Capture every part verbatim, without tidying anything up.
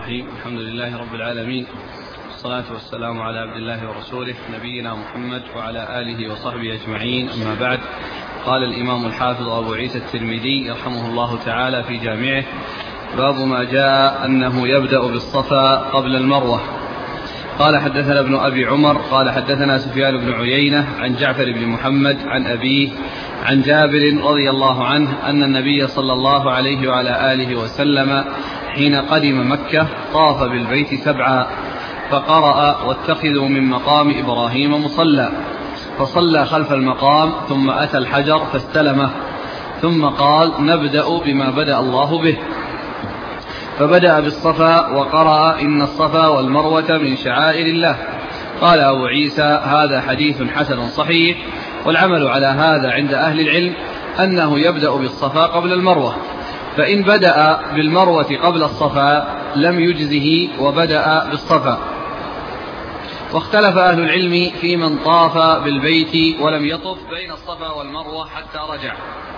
الرحيم. الحمد لله رب العالمين، والصلاة والسلام على عبد الله ورسوله نبينا محمد وعلى آله وصحبه أجمعين، أما بعد. قال الإمام الحافظ أبو عيسى الترمذي رحمه الله تعالى في جامعه: باب ما جاء أنه يبدأ بالصفا قبل المروة. قال حدثنا ابن أبي عمر قال حدثنا سفيان بن عيينة عن جعفر بن محمد عن أبيه عن جابر رضي الله عنه أن النبي صلى الله عليه وعلى آله وسلم حين قدم مكة طاف بالبيت سبعا فقرأ: واتخذوا من مقام إبراهيم مصلى، فصلى خلف المقام ثم أتى الحجر فاستلمه، ثم قال: نبدأ بما بدأ الله به، فبدأ بالصفا وقرأ: إن الصفا والمروة من شعائر الله. قال أبو عيسى: هذا حديث حسن صحيح، والعمل على هذا عند أهل العلم أنه يبدأ بالصفا قبل المروة، فإن بدأ بالمروة قبل الصفا لم يجزه وبدأ بالصفا. واختلف أهل العلم في من طاف بالبيت ولم يطف بين الصفا والمروة حتى رجع،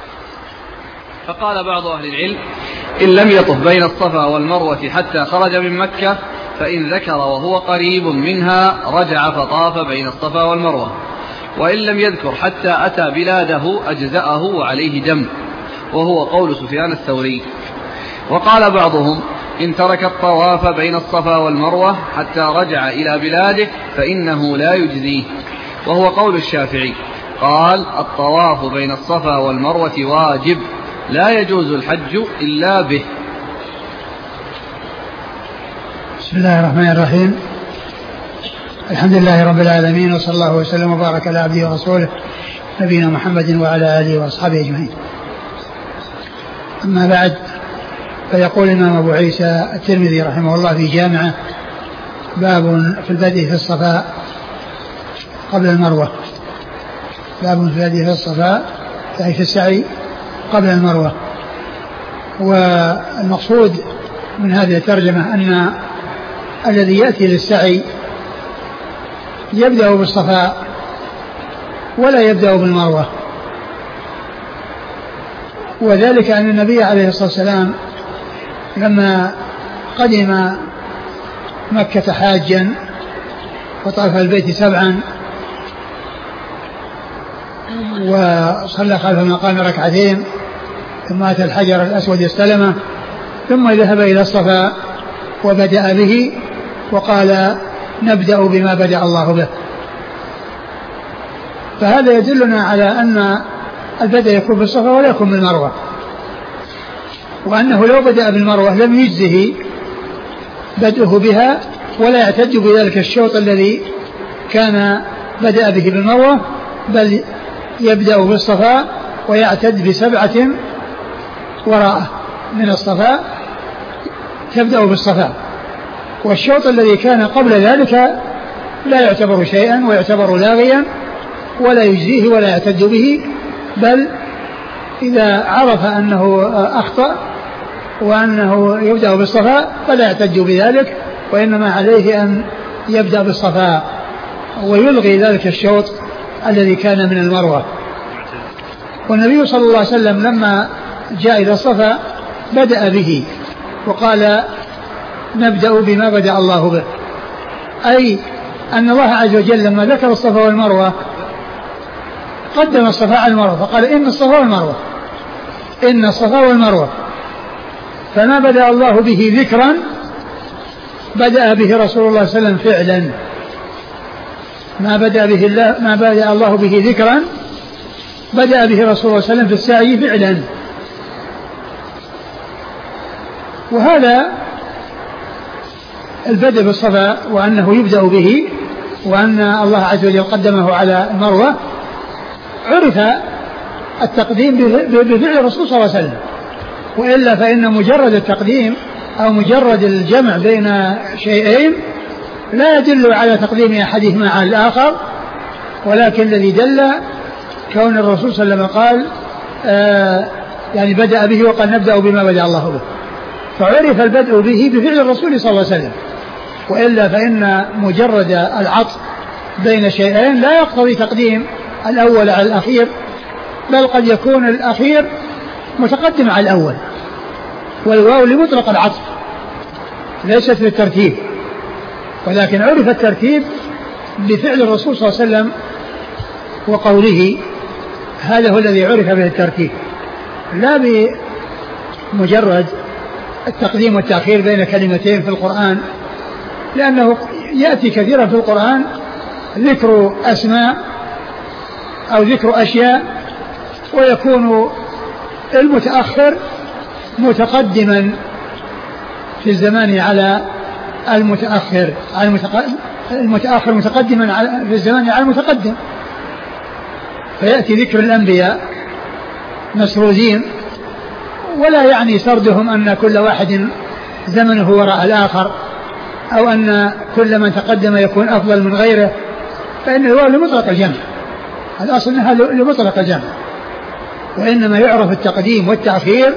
فقال بعض أهل العلم: إن لم يطف بين الصفا والمروة حتى خرج من مكة فإن ذكر وهو قريب منها رجع فطاف بين الصفا والمروة، وإن لم يذكر حتى أتى بلاده أجزأه وعليه دم، وهو قول سفيان الثوري. وقال بعضهم: إن ترك الطواف بين الصفا والمروة حتى رجع إلى بلاده فإنه لا يجزيه، وهو قول الشافعي. قال: الطواف بين الصفا والمروة واجب، لا يجوز الحج إلا به. بسم الله الرحمن الرحيم. الحمد لله رب العالمين، وصلى الله وسلم وبارك على عبده ورسوله نبينا محمد وعلى آله وأصحابه أجمعين. أما بعد، فيقول الإمام أبو عيسى الترمذي رحمه الله في جامعه: باب في البدء في الصفا قبل المروة. باب في البدء في الصفا أي في السعي قبل المروة. والمقصود من هذه الترجمة أن الذي يأتي للسعي يبدأ بالصفا ولا يبدأ بالمروة، وذلك أن النبي عليه الصلاة والسلام لما قدم مكة حاجا وطاف البيت سبعا وصلى خلف المقام ركعتين ثم أتى الحجر الأسود استلمه، ثم ذهب إلى الصفا وبدأ به وقال: نبدأ بما بدأ الله به. فهذا يدلنا على أن البدء يكون بالصفا ولا يكون بالمروة، وأنه لو بدأ بالمروة لم يجزه بدءه بها، ولا يعتد بذلك الشوط الذي كان بدأ به بالمروة، بل يبدأ بالصفا ويعتد بسبعة وراءه من الصفا تبدأ بالصفا، والشوط الذي كان قبل ذلك لا يعتبر شيئا ويعتبر لاغيا ولا يجزيه ولا يعتد به، بل إذا عرف أنه أخطأ وأنه يبدأ بالصفا فلا يعتد بذلك، وإنما عليه أن يبدأ بالصفا ويلغي ذلك الشوط الذي كان من المروة. والنبي صلى الله عليه وسلم لما جاء إلى الصفا بدأ به وقال: نبدأ بما بدأ الله به، أي أن الله عز وجل لما ذكر الصفا والمروة قدم الصفا على المروة، فقال: إن الصفا والمروة، إن الصفا والمروة. فما بدأ الله به ذكرا بدأ به رسول الله صلى الله عليه وسلم فعلا، ما بدأ به الله ما بدأ الله به ذكرا بدأ به رسول الله صلى الله عليه وسلم في السعي فعلا. وهذا البدء بالصفا وأنه يبدأ به وأن الله عز وجل قدمه على المروة عرف التقديم بفعل الرسول صلى الله عليه وسلم، وإلا فإن مجرد التقديم أو مجرد الجمع بين شيئين لا يدل على تقديم أحدهما على الآخر، ولكن الذي دل كون الرسول صلى الله عليه وسلم قال آه يعني بدأ به وقال: نبدأ بما بدأ الله به، فعرف البدء به بفعل الرسول صلى الله عليه وسلم، وإلا فإن مجرد العطف بين شيئين لا يقتضي تقديم الأول على الأخير، بل قد يكون الأخير متقدم على الأول، والواو لمطلق العطف، ليست بالترتيب، ولكن عرف الترتيب بفعل الرسول صلى الله عليه وسلم وقوله، هذا هو الذي عرف به الترتيب، لا بمجرد التقديم والتأخير بين كلمتين في القرآن، لأنه يأتي كثيرا في القرآن ذكر أسماء أو ذكر أشياء ويكون المتأخر متقدما في الزمان على المتأخر، على المتأخر متقدما في الزمان على المتقدم، فيأتي ذكر الأنبياء مسرودين، ولا يعني سردهم أن كل واحد زمنه وراء الآخر أو أن كل من تقدم يكون أفضل من غيره، فإن الواو لمطلق الجمع، الأصل أنها لمطلق الجمع، وإنما يعرف التقديم والتأخير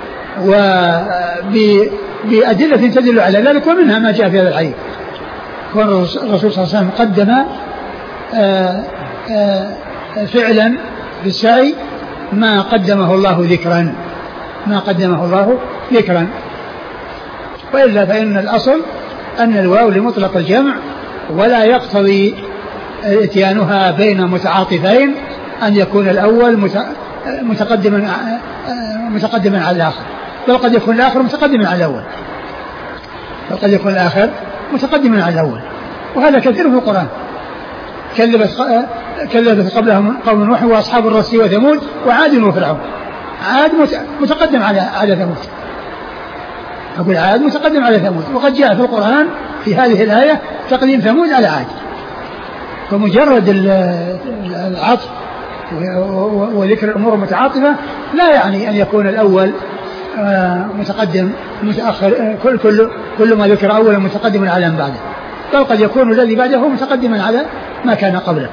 وبأدلة تدل على ذلك، ومنها ما جاء في هذا الحديث، كون الرسول صلى الله عليه وسلم قدم آآ آآ فعلا بالسعي ما قدمه الله ذكرا، ما قدمه الله ذكرا، وإلا فإن الأصل أن الواو لمطلق الجمع، ولا يقتضي اتيانها بين متعاطفين أن يكون الأول متقدما متقدما على الآخر، بل قد يكون الآخر متقدما على الأول، بل قد يكون الآخر متقدما على الأول، وهذا كثير في القرآن. كذبت كذبت قبلهم قوم نوح وأصحاب الرس وثمود وعاد وفرعون، عاد متقدم على على ثمود، أقول عاد متقدم على ثمود، وقد جاء في القرآن في هذه الآية تقديم ثمود على عاد، فمجرد العطف وذكر الأمور المتعاطفة لا يعني أن يكون الأول متقدم متأخر، كل كل كل ما ذكر أولا متقدما على من بعده، بل قد يكون الذي بعده متقدما على ما كان قبله.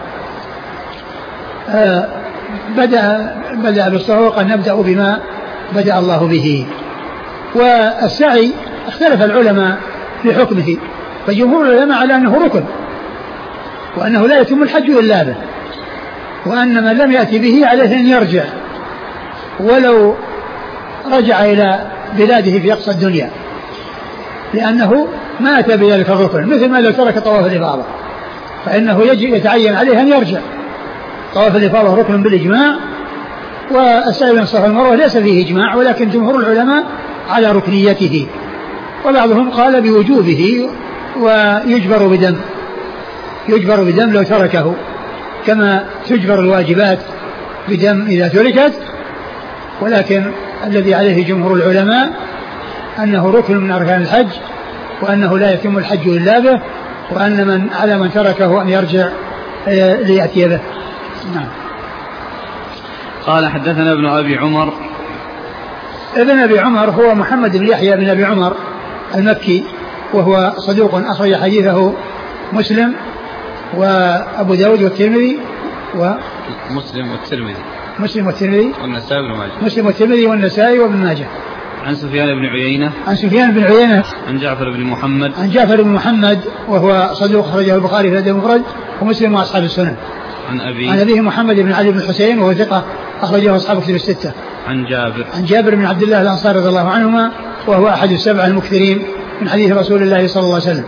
بدأ بدأ بالصفا، وقد نبدأ بما بدأ الله به. والسعي اختلف العلماء في حكمه، فجمهور العلماء على أنه ركن، وأنه لا يتم الحج إلا به، وأن من لم يأتي به عليه أن يرجع ولو رجع إلى بلاده في أقصى الدنيا، لأنه ما أتى بذلك الركن، مثل ما لو ترك طواف الإفاضة فإنه يجب يتعين عليه أن يرجع. طواف الإفاضة ركن بالإجماع، والسعي بين الصفا والمروة ليس فيه إجماع، ولكن جمهور العلماء على ركنيته، وبعضهم قال بوجوبه ويجبر بدم، يجبر بدم لو تركه، كما تجبر الواجبات بدم إذا تركت، ولكن الذي عليه جمهور العلماء أنه ركن من أركان الحج، وأنه لا يتم الحج إلا به، وأن من على من تركه أن يرجع ليأتي به. نعم. قال حدثنا ابن أبي عمر. ابن أبي عمر هو محمد بن يحيى بن أبي عمر المكي، وهو صدوق أخرج حديثه مسلم وأبو داود والترمذي و مسلم والترمذي مسلم والترمذي والنسائي وابن ماجه مسلم والترمذي والنسائي وابن ماجه. عن سفيان بن عيينة عن سفيان بن عيينة عن جعفر بن محمد عن جعفر بن محمد وهو صدوق أخرجه البخاري في الأدب المفرد ومسلم وأصحاب السنن. عن أبي عن أبيه محمد بن علي بن الحسين وهو ثقة أخرجه أصحاب كتب الستة. عن جابر عن جابر بن عبد الله الأنصاري رضي الله عنهما، وهو أحد السبعة المكثرين من حديث رسول الله صلى الله عليه وسلم.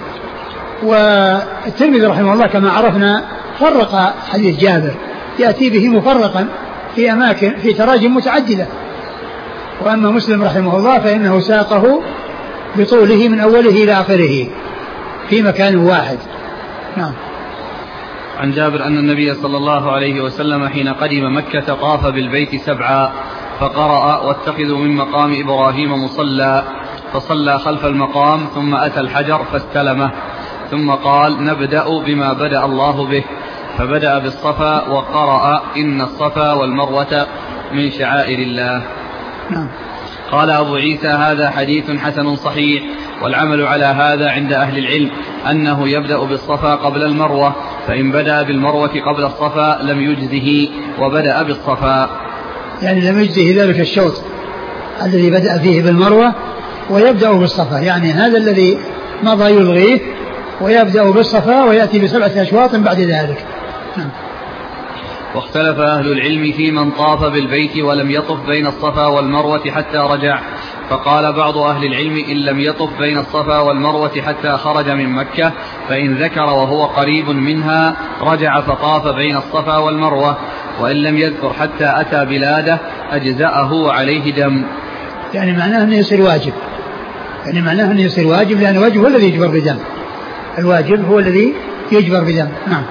والترمذي رحمه الله كما عرفنا فرق حديث جابر، يأتي به مفرقا في أماكن في تراجم متعددة، وأما مسلم رحمه الله فإنه ساقه بطوله من أوله إلى آخره في مكان واحد. نعم. عن جابر أن النبي صلى الله عليه وسلم حين قدم مكة طاف بالبيت سبعا فقرأ واتخذوا من مقام إبراهيم مصلى، فصلى خلف المقام ثم أتى الحجر فاستلمه، ثم قال نبدأ بما بدأ الله به، فبدأ بالصفا وقرأ إن الصفا والمروة من شعائر الله. نعم. قال أبو عيسى هذا حديث حسن صحيح، والعمل على هذا عند أهل العلم أنه يبدأ بالصفا قبل المروة، فإن بدأ بالمروة قبل الصفا لم يجزه وبدأ بالصفا، يعني لم يجزه ذلك الشوط الذي بدأ فيه بالمروة ويبدأ بالصفا، يعني هذا الذي مضى يلغيه ويبدأ بالصفا ويأتي بسبعة أشواط بعد ذلك. نعم. واختلف أهل العلم في من طاف بالبيت ولم يطف بين الصفا والمروة حتى رجع، فقال بعض أهل العلم إن لم يطف بين الصفا والمروة حتى خرج من مكة فإن ذكر وهو قريب منها رجع فطاف بين الصفا والمروة، وإن لم يذكر حتى أتى بلاده أجزأه وعليه دم. يعني معناه أنه يصير واجب، يعني معناه أنه يصير واجب، لأن الواجب هو الذي يجبر بدم، الواجب هو الذي يجبر بدم. نعم.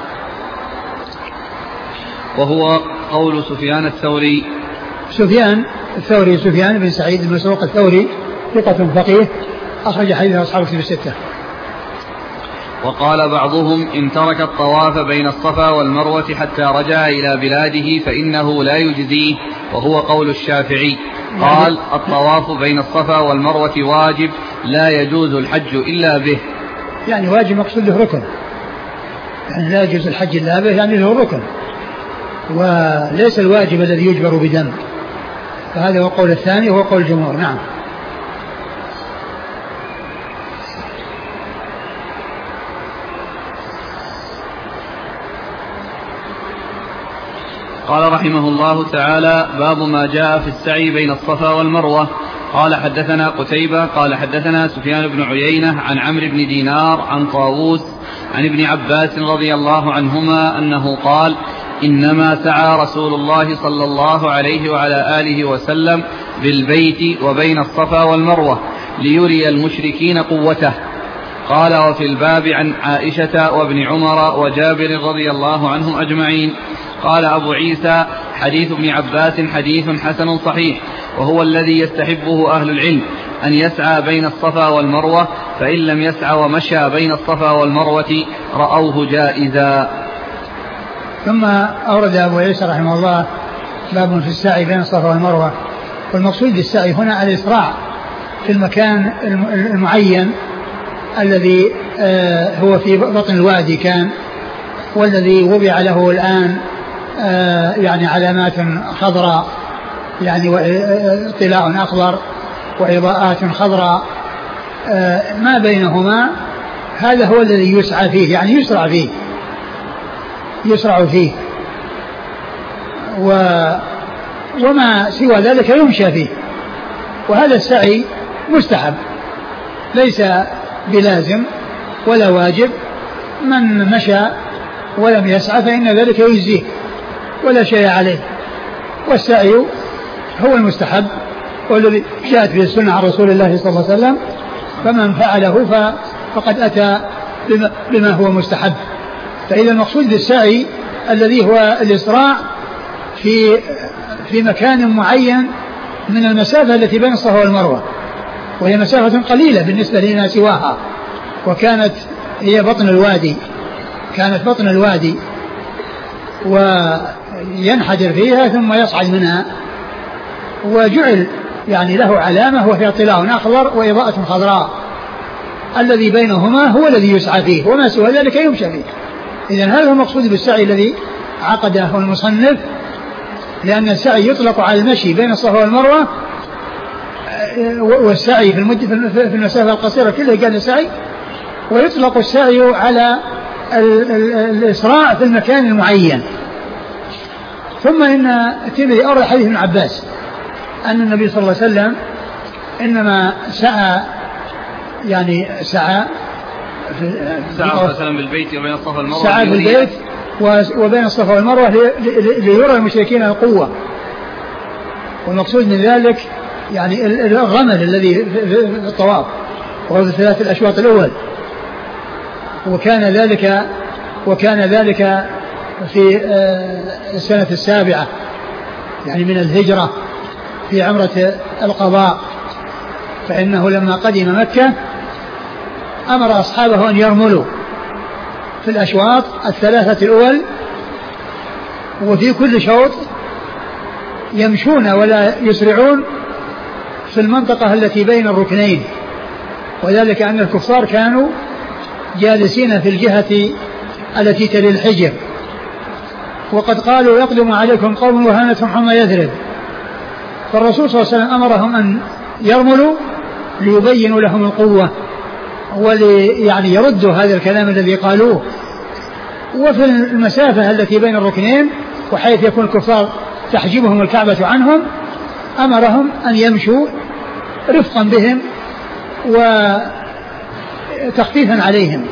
وهو قول سفيان الثوري. سفيان الثوري سفيان بن سعيد بن مسروق الثوري ثقة فقيه أخرج حديثه أصحاب الكتب الستة. وقال بعضهم إن ترك الطواف بين الصفا والمروة حتى رجع إلى بلاده فإنه لا يجزيه، وهو قول الشافعي. قال الطواف بين الصفا والمروة واجب لا يجوز الحج إلا به. يعني واجب مقصود له ركن، يعني لا يجوز الحج إلا به، يعني له ركن، وليس الواجب الذي يجبر بدم. فهذا هو القول الثاني وهو قول الجمهور. نعم. قال رحمه الله تعالى باب ما جاء في السعي بين الصفا والمروة. قال حدثنا قتيبة قال حدثنا سفيان بن عيينة عن عمرو بن دينار عن طاووس عن ابن عباس رضي الله عنهما أنه قال إنما سعى رسول الله صلى الله عليه وعلى آله وسلم بالبيت وبين الصفا والمروة ليري المشركين قوته. قال وفي الباب عن عائشة وابن عمر وجابر رضي الله عنهم أجمعين. قال أبو عيسى حديث ابن عباس حديث حسن صحيح، وهو الذي يستحبه أهل العلم أن يسعى بين الصفا والمروة، فإن لم يسعى ومشى بين الصفا والمروة رأوه جائزا. ثم أورد أبو عيسى رحمه الله باب في السعي بين الصفا والمروة. والمقصود بالسعي هنا الإسراع في المكان المعين الذي هو في بطن الوادي كان، والذي وضع له الآن يعني علامات خضراء، يعني واطلاع أخضر وإضاءات خضراء ما بينهما، هذا هو الذي يسعى فيه، يعني يسرع فيه يسرع فيه و وما سوى ذلك يمشى فيه. وهذا السعي مستحب ليس بلازم ولا واجب، من مشى ولم يسعى فإن ذلك يجزيه ولا شيء عليه. والسعي هو المستحب والذي جاءت به السنة عن رسول الله صلى الله عليه وسلم، فمن فعله فقد أتى بما هو مستحب. فإذا المقصود بالسعي الذي هو الإسراع في في مكان معين من المسافة التي بين الصفا والمروة، وهي مسافة قليلة بالنسبة لما سواها، وكانت هي بطن الوادي كانت بطن الوادي وينحدر فيها ثم يصعد منها، وجعل يعني له علامة وهي اطلاع أخضر وإضاءة خضراء، الذي بينهما هو الذي يسعى فيه، وما سوى ذلك يمشى فيه. إذن هذا هو المقصود بالسعي الذي عقده المصنف، لأن السعي يطلق على المشي بين الصفا والمروة، والسعي في المد في المسافة القصيرة كله قال السعي، ويطلق السعي على الإسراع في المكان المعين. ثم إن الترمذي أورد حديث ابن عباس أن النبي صلى الله عليه وسلم إنما سعى يعني سعى سعى مثلا بالبيت وبين الصفا والمروة، سعى بالبيت وبين الصفا والمروة ليرى المشركين القوة. والمقصود من ذلك يعني الرمل الذي في الطواف وهو في ثلاث الأشواط الأول، وكان ذلك وكان ذلك في السنة السابعة يعني من الهجرة في عمرة القضاء، فإنه لما قدم مكة أمر أصحابه أن يرملوا في الأشواط الثلاثة الأول، وفي كل شوط يمشون ولا يسرعون في المنطقة التي بين الركنين، وذلك أن الكفار كانوا جالسين في الجهة التي تلي الحجر، وقد قالوا يقدم عليكم قوم وهانتهم حمى يثرب، فالرسول صلى الله عليه وسلم أمرهم أن يرملوا ليبينوا لهم القوة ولي يعني يردوا هذا الكلام الذي قالوه. وفي المسافة التي بين الركنين وحيث يكون الكفار تحجبهم الكعبة عنهم أمرهم أن يمشوا رفقا بهم وتخفيفا عليهم.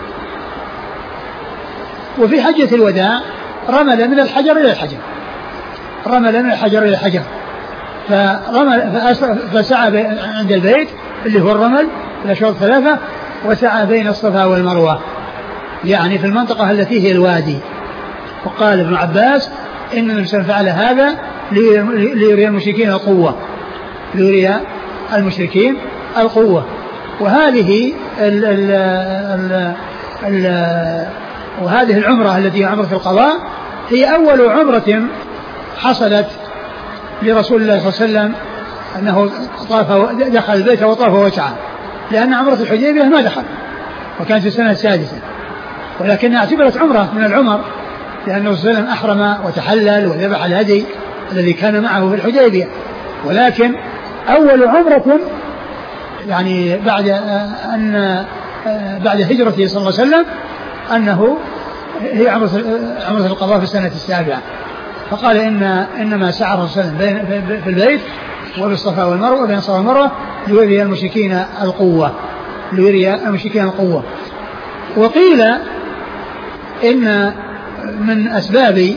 وفي حجة الوداع رمل من الحجر إلى الحجر رمل من الحجر إلى الحجر فرمل فسعى عند البيت اللي هو الرمل الأشواط ثلاثة، وسعى بين الصفا والمروة يعني في المنطقة التي هي الوادي. وقال ابن عباس إن النبي صلى الله عليه وسلم فعل هذا ليري المشركين القوة ليري المشركين القوة. وهذه ال ال ال ال وهذه العمرة التي هي عمرة القضاء هي أول عمرة حصلت لرسول الله صلى الله عليه وسلم أنه طاف دخل البيت وطاف وسعى، لأن عمرة الحديبية ما دخل وكانت في السنة السادسة، ولكنها اعتبرت عمرة من العمر لأنه صلى الله عليه وسلم أحرم وتحلل وذبح الهدي الذي كان معه في الحديبية. ولكن أول عمرة يعني بعد أن بعد هجرته صلى الله عليه وسلم أنه هي عمرة عمرة القضاء في السنة السابعة. فقال إن إنما سعى الرسول صلى الله عليه وسلم في البيت وبالصفا والمروة بين الصفا والمروة ليري المشركين القوة ليري المشركين القوة. وقيل إن من أسباب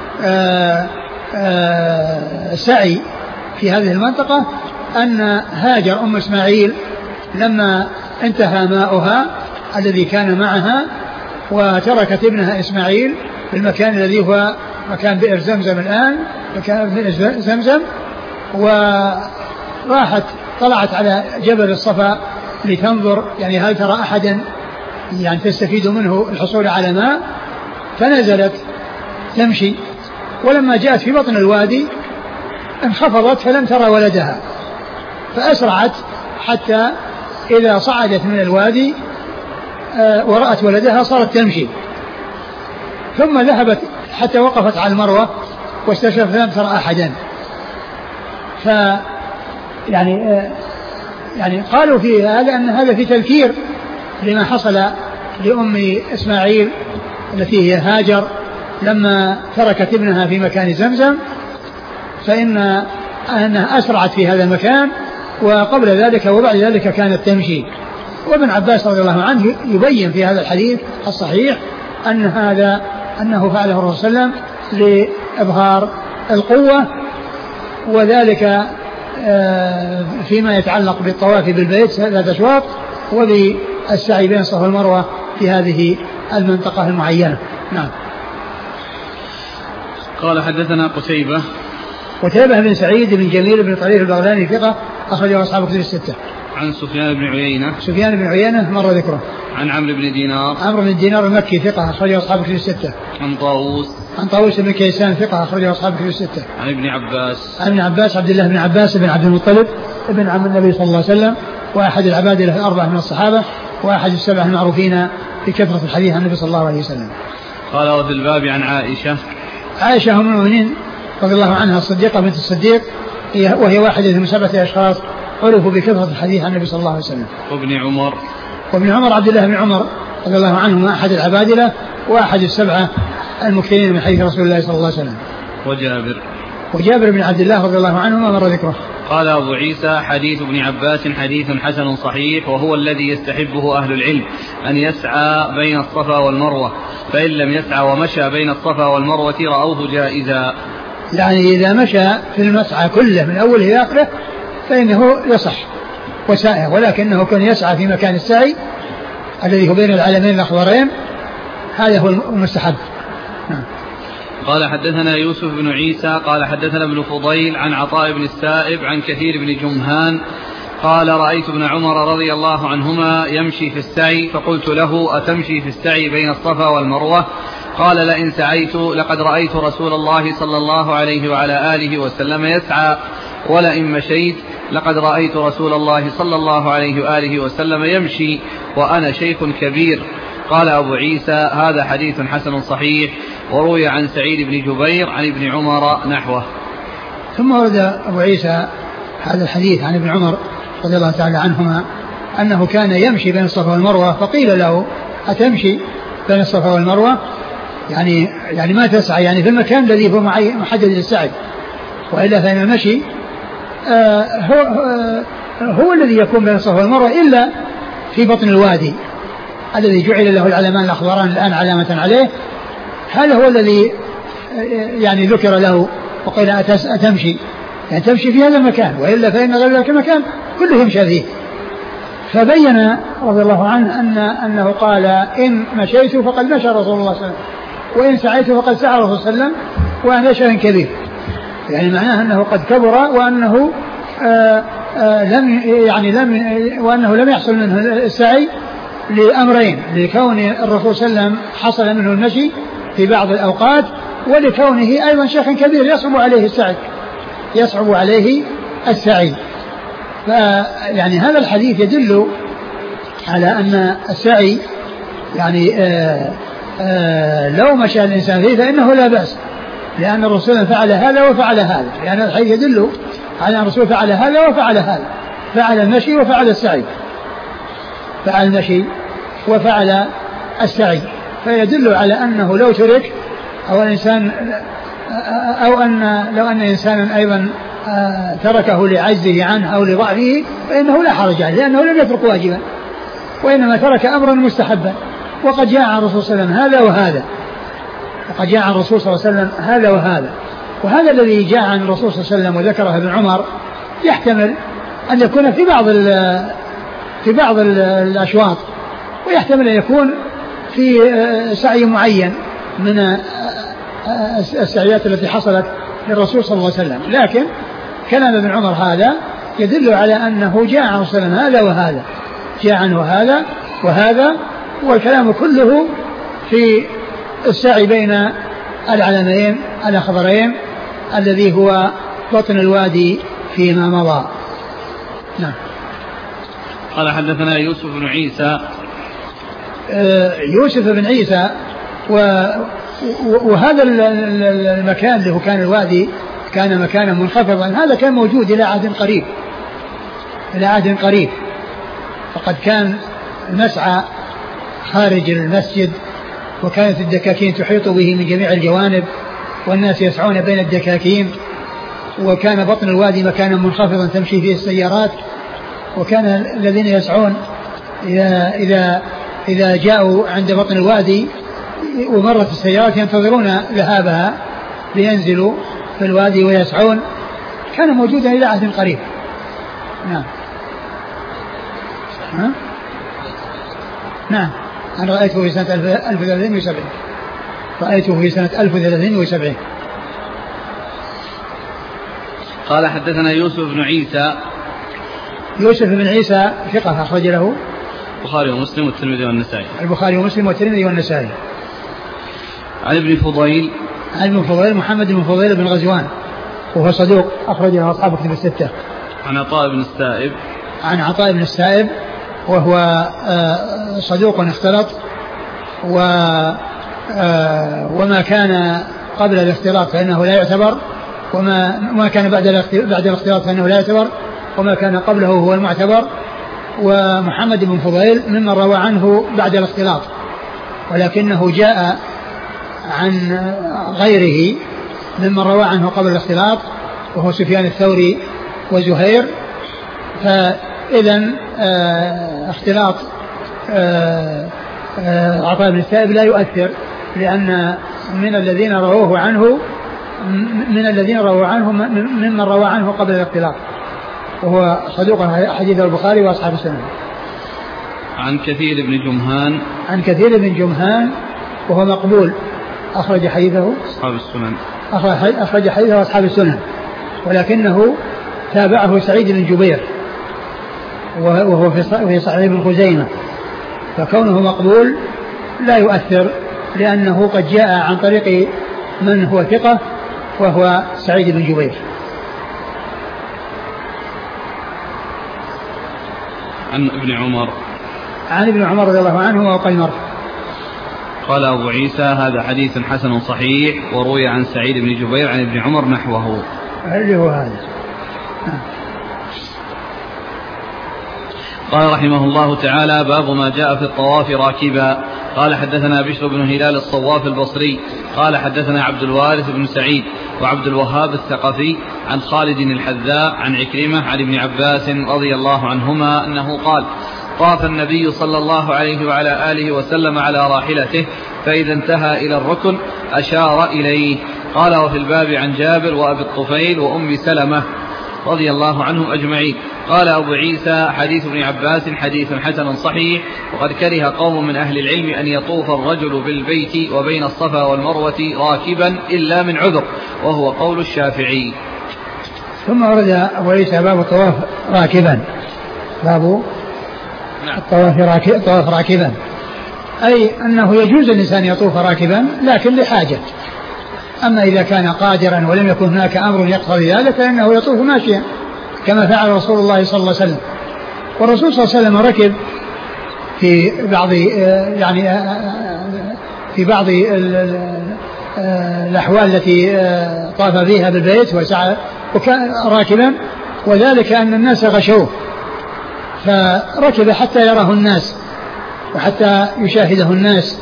السعي في هذه المنطقة أن هاجر أم إسماعيل لما انتهى ماؤها الذي كان معها وتركت ابنها إسماعيل في المكان الذي هو مكان بئر زمزم الآن مكان بئر زمزم، وراحت طلعت على جبل الصفا لتنظر يعني هل ترى أحدا يعني تستفيد منه الحصول على ماء، فنزلت تمشي، ولما جاءت في بطن الوادي انخفضت فلم ترى ولدها، فأسرعت حتى إذا صعدت من الوادي ورأت ولدها صارت تمشي، ثم ذهبت حتى وقفت على المروة واستشرفت فلم ترى أحدا. ف يعني يعني قالوا في هذا أن هذا في تذكير لما حصل لأم إسماعيل التي هي هاجر لما تركت ابنها في مكان زمزم، فإن أنها أسرعت في هذا المكان، وقبل ذلك وبعد ذلك كانت تمشي. وابن عباس رضي الله عنه يبين في هذا الحديث الصحيح أن هذا أنه فعله الرسول صلى الله عليه وسلم لإظهار القوة، وذلك فيما يتعلق بالطواف بالبيت ثلاثة أشواط وبالسعي بين الصفا والمروة في هذه المنطقة المعينة. نعم. قال حدثنا قتيبة قتيبة بن سعيد بن جميل بن طريف البغلاني ثقة أخرجه أصحاب كتب الستة. عن سفيان بن عيينة سفيان بن عيينة مر ذكره. عن عمرو بن دينار عمرو بن دينار المكي ثقة أخرجه أصحاب كتب الستة. عن طاووس عن طاووس بن كيسان ثقة أخرجه أصحاب كتب الستة. عن ابن عباس عن ابن عباس عبد الله بن عباس بن عبد المطلب ابن عم النبي صلى الله عليه وسلم، وأحد العباد له الأربعة من الصحابة، وأحد السبعة المعروفين بكثرة الحديث عن النبي صلى الله عليه وسلم. قال وفي الباب عن عائشة عائشة أم المؤمنين رضي الله عنها الصديقة بنت الصديق، وهي واحدة من سبعة أشخاص عرفوا بكثرة الحديث عن النبي صلى الله عليه وسلم. وابن عمر وابن عمر عبد الله بن عمر رضي الله عنهما أحد العبادلة وأحد السبعة المكثرين من حديث رسول الله صلى الله عليه وسلم. وجابر وجابر بن عبد الله رضي الله عنهما مر ذكره. قال أبو عيسى حديث ابن عباس حديث حسن صحيح، وهو الذي يستحبه أهل العلم أن يسعى بين الصفا والمروة، فإن لم يسعى ومشى بين الصفا والمروة رأوه جائزا. يعني إذا مشى في المسعى كله من أوله إلى آخره فإنه يصح وسائر، ولكنه كان يسعى في مكان السعي الذي هو بين العلمين الأخضرين هذا هو المستحب. نعم. قال حدثنا يوسف بن عيسى قال حدثنا ابن فضيل عن عطاء بن السائب عن كثير بن جمهان قال رأيت ابن عمر رضي الله عنهما يمشي في السعي، فقلت له أتمشي في السعي بين الصفا والمروة؟ قال لئن سعيت لقد رأيت رسول الله صلى الله عليه وعلى آله وسلم يسعى، ولئن مشيت لقد رأيت رسول الله صلى الله عليه وآله وسلم يمشي وأنا شيخ كبير. قال أبو عيسى هذا حديث حسن صحيح، وروي عن سعيد بن جبير عن ابن عمر نحوه. ثم ورد أبو عيسى هذا الحديث عن ابن عمر رضي الله تعالى عنهما أنه كان يمشي بين الصفا والمروة، فقيل له أتمشي بين الصفا والمروة؟ يعني يعني ما تسعى يعني في المكان الذي هو محدد للسعي، وإلا فإن المشي آه هو هو الذي يكون بين الصفا والمروة إلا في بطن الوادي الذي جعل له العلمان الأخضران الآن علامة عليه. هذا هو الذي يعني ذكر له وقيل أتمشي، يعني تمشي في هذا المكان، وإلا فإن غير ذلك المكان كله يمشى فيه. فبين رضي الله عنه أن أنه قال إن مشيت فقد مشى رسول الله صلى الله عليه وسلم، وإن سعيت فقد سعى رسول الله صلى الله عليه وسلم، وأنا شيء كبير، يعني معناه أنه قد كبر، وأنه آآ آآ لم يعني لم وأنه لم يحصل منه السعي لأمرين: لكون الرسول صلى الله عليه وسلم حصل منه المشي في بعض الأوقات، ولكونه أيضا شيخ كبير يصعب عليه السعي يصعب عليه السعي. فيعني هذا الحديث يدل على أن السعي يعني آآ آآ لو مشى الإنسان فيه فإنه لا بأس، لأن الرسول فعل هذا وفعل هذا، لأن الحديث يدل على أن الرسول فعل هذا وفعل هذا، فعل المشي وفعل السعي، فعل المشي وفعل السعي، فيدل على أنه لو ترك أو الإنسان أو أن لو أن إنسانا أيضا تركه لعجزه عنه أو لضعفه فإنه لا حرج عليه، لأنه لم يترك واجبا، وإنما ترك أمرا مستحبا. وقد جاء عن الرسول صلى الله عليه وسلم هذا وهذا، وقد جاء عن الرسول صلى الله عليه وسلم هذا وهذا. وهذا الذي جاء عن الرسول صلى الله عليه وسلم وذكره ابن عمر يحتمل أن يكون في بعض في بعض الأشواط، ويحتمل أن يكون في سعي معين من السعيات التي حصلت للرسول صلى الله عليه وسلم. لكن كلام ابن عمر هذا يدل على أنه جاء عن الرسول هذا وهذا، جاء عنه هذا وهذا، والكلام كله في السعي بين العلمين الأخضرين الذي هو بطن الوادي فيما مضى. نعم. قال حدثنا يوسف بن عيسى. يوسف بن عيسى وهذا المكان اللي هو كان الوادي كان مكانا منخفضا، هذا كان موجود إلى عهد قريب إلى عهد قريب فقد كان المسعى خارج المسجد، وكانت الدكاكين تحيط به من جميع الجوانب، والناس يسعون بين الدكاكين، وكان بطن الوادي مكانا منخفضا تمشي فيه السيارات، وكان الذين يسعون إذا, إذا, إذا جاءوا عند بطن الوادي ومرت السيارات ينتظرون ذهابها لينزلوا في الوادي ويسعون. كان موجودا إلى عهد قريب. نعم. ها؟ نعم. أنا رأيته في سنة ألف وثلاثمائة وسبعين رأيته في سنة ألف وثلاثمائة وسبعين. قال حدثنا يوسف بن عيسى. يوسف بن عيسى ثقة أخرج له البخاري ومسلم والترمذي والنسائي. البخاري ومسلم والترمذي والنسائي. عن ابن فضيل. عن ابن فضيل محمد بن فضيل بن غزوان وهو صدوق أخرج له أصحاب كتب الستة. عن عطاء بن السائب. عن عطاء بن السائب وهو صدوق اختلط، وما كان قبل الاختلاط فإنه لا يعتبر، وما ما كان بعد بعد الاختلاط فإنه لا يعتبر، وما كان قبله هو المعتبر. ومحمد بن فضيل ممن روى عنه بعد الاختلاط، ولكنه جاء عن غيره ممن روى عنه قبل الاختلاط وهو سفيان الثوري وزهير. فإذا اختلاط عطاء بن السائب لا يؤثر، لأن من الذين رووه عنه من الذين رووا عنه ممن روى عنه قبل الاختلاط، وهو صدوق حديث البخاري وأصحاب السنن. عن كثير بن جمهان. عن كثير بن جمهان وهو مقبول أخرج حديثه أصحاب السنن. أخرج حديثه أصحاب السنن، ولكنه تابعه سعيد بن جبير وهو في صحيح ابن خزيمة، فكونه مقبول لا يؤثر، لأنه قد جاء عن طريق من هو ثقة وهو سعيد بن جبير. عن ابن عمر. عن ابن عمر رضي الله عنه وقال مر. قال أبو عيسى هذا حديث حسن صحيح، وروي عن سعيد بن جبير عن ابن عمر نحوه. اللي هو هذا. قال رحمه الله تعالى: باب ما جاء في الطواف راكبا. قال حدثنا بشر بن هلال الصواف البصري قال حدثنا عبد الوارث بن سعيد وعبد الوهاب الثقفي عن خالد الحذاء عن عكرمة عن ابن عباس رضي الله عنهما أنه قال: طاف النبي صلى الله عليه وعلى آله وسلم على راحلته فإذا انتهى إلى الركن أشار إليه. قال: وفي الباب عن جابر وأبي الطفيل وأم سلمة رضي الله عنهم أجمعين. قال أبو عيسى: حديث ابن عباس حديث حسن صحيح، وقد كره قوم من أهل العلم أن يطوف الرجل بالبيت وبين الصفا والمروة راكبا إلا من عذر، وهو قول الشافعي. ثم ورد أبو عيسى باب الطواف راكبا. باب الطواف راكب الطواف راكبا، أي أنه يجوز الإنسان يطوف راكبا لكن لحاجة. أما إذا كان قادرا ولم يكن هناك أمر يقتضي ذلك فإنه يطوف ماشيا كما فعل رسول الله صلى الله عليه وسلم. والرسول صلى الله عليه وسلم ركب في بعض يعني في بعض الأحوال التي طاف فيها بالبيت وسعى وكان راكبا، وذلك أن الناس غشوه فركب حتى يراه الناس وحتى يشاهده الناس،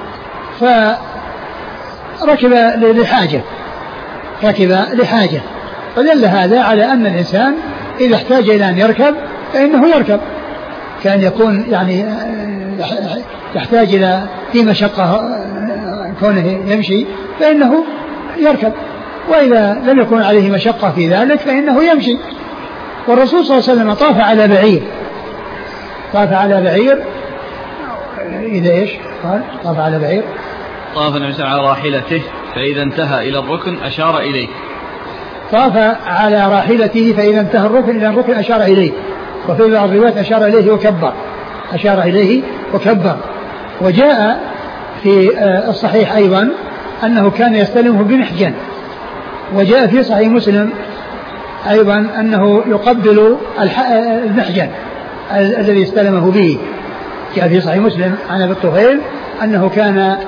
فركب لحاجة ركب لحاجة فدل هذا على أن الإنسان إذا احتاج إلى أن يركب فإنه يركب، كان يكون يعني يحتاج إلى في مشقة كونه يمشي فإنه يركب، وإذا لم يكن عليه مشقة في ذلك فإنه يمشي. والرسول صلى الله عليه وسلم طاف على بعير طاف على بعير إذا إيش قال طاف على بعير طاف النبي على راحلته فإذا انتهى إلى الركن أشار إليه. طاف على راحلته فإذا انتهى الركن إلى الركن أشار إليه، وفي بعض الروايات أشار إليه وكبر أشار إليه وكبر. وجاء في الصحيح أيضا أنه كان يستلمه بمحجن، وجاء في صحيح مسلم أيضا أنه يقبل المحجن الذي استلمه به. جاء في صحيح مسلم عن أبي الطفيل أنه كان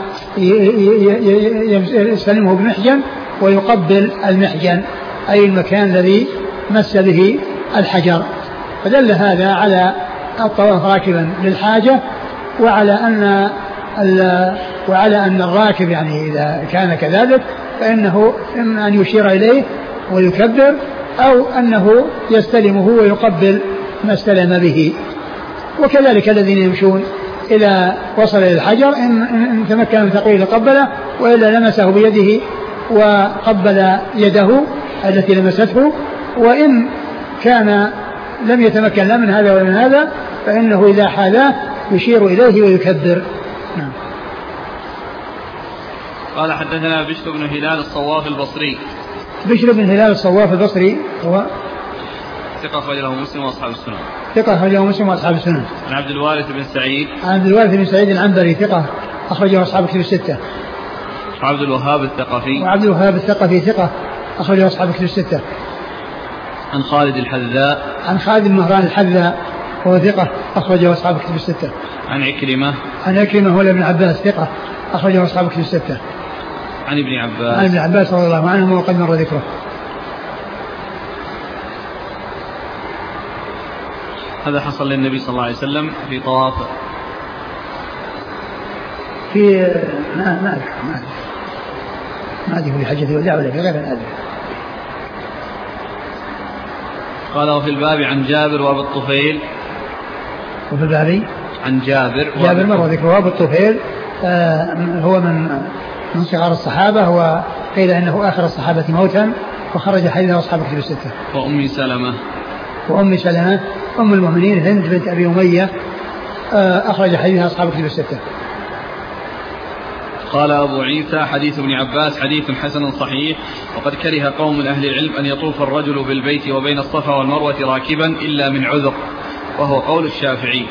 يستلمه بمحجن ويقبل المحجن أي المكان الذي مس به الحجر. فدل هذا على الطواف راكبا للحاجة، وعلى أن وعلى أن الراكب يعني إذا كان كذلك فإنه إما أن يشير إليه ويكبر أو أنه يستلمه ويقبل ما استلم به. وكذلك الذين يمشون إلى وصل إلى الحجر إن تمكن من تقبيله قبله، وإلا لمسه بيده وقبل يده التي لمسته، وإن كان لم يتمكن لا من هذا ولا من هذا فإنه إذا حاذاه يشير إليه ويكبر. نعم. قال حدثنا بشر بن هلال الصواف البصري. بشر بن هلال الصواف البصري هو ثقة أخرج له مسلم وأصحاب السنن. ثقة أخرج له مسلم وأصحاب السنن. عن عبد الوارث بن سعيد. عن عبد الوارث بن سعيد العنبري ثقة أخرجه أصحاب الكتب الستة. وعبد الوهاب الثقفي. وعبد الوهاب الثقفي ثقة أخرجه أصحاب الكتب الستة. عن خالد الحذاء. عن خالد المهران الحذاء هو ثقة أخرجه أصحاب الكتب الستة. عن عكرمة. عن عكرمة هو ابن عباس ثقة أخرجه أصحاب الكتب الستة. عن ابن عباس. عن ابن عباس رضي الله عنه وقد مر ذكره. هذا حصل للنبي صلى الله عليه وسلم في طواف في ما ما أدري ما أدري ما أدري في حجة الوداع ولا في غير هذا. قال وفي الباب عن جابر وأبي الطفيل. وفي الباب عن جابر جابر مر ذكره. وأبي الطفيل آه هو من من صغار الصحابة، وقيل إنه آخر الصحابة موتا، وخرج حديثه أصحاب الكتب الستة. وأم سلمة. وأم سلمة أم المؤمنين هند بنت أبي أمية آه أخرج حديثها أصحاب الكتب الستة. قال أبو عيسى حديث ابن عباس حديث حسن صحيح، وقد كره قوم من أهل العلم أن يطوف الرجل بالبيت وبين الصفا والمروة راكبا إلا من عذر، وهو قول الشافعي.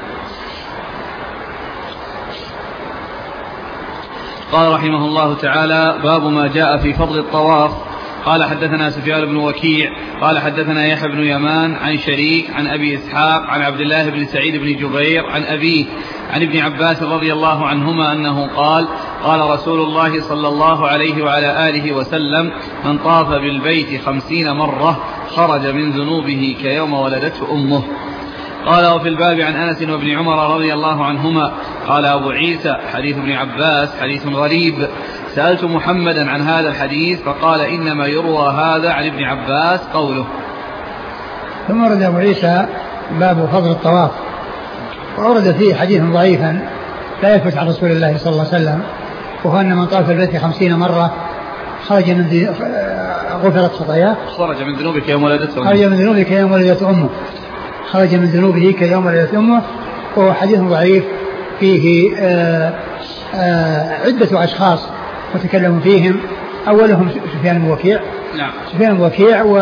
قال رحمه الله تعالى: باب ما جاء في فضل الطواف. قال حدثنا سفيان بن وكيع قال حدثنا يحيى بن يمان عن شريك عن أبي إسحاق عن عبد الله بن سعيد بن جبير عن أبيه عن ابن عباس رضي الله عنهما أنه قال: قال رسول الله صلى الله عليه وعلى آله وسلم: من طاف بالبيت خمسين مرة خرج من ذنوبه كيوم ولدته أمه. قال وفي الباب عن أنس وابن عمر رضي الله عنهما قال أبو عيسى حديث ابن عباس حديث غريب. سألت محمدا عن هذا الحديث فقال إنما يروى هذا عن ابن عباس قوله. ثم ورد أبو عيسى باب فضل الطواف، وأورد فيه حديث ضعيفا لا يثبت عن رسول الله صلى الله عليه وسلم، وهو أن من طاف البيت خمسين مرة خرج من غفرت خطاياه. خرج من ذنوبه كيوم ولدته خرج من ذنوبه كيوم ولدته أمه خرج من ذنوبه كيوم ولدته أمه. وهو حديث ضعيف فيه آآ آآ عدة أشخاص وتكلموا فيهم. أولهم سفيان بن وكيع. نعم. سفيان بن وكيع و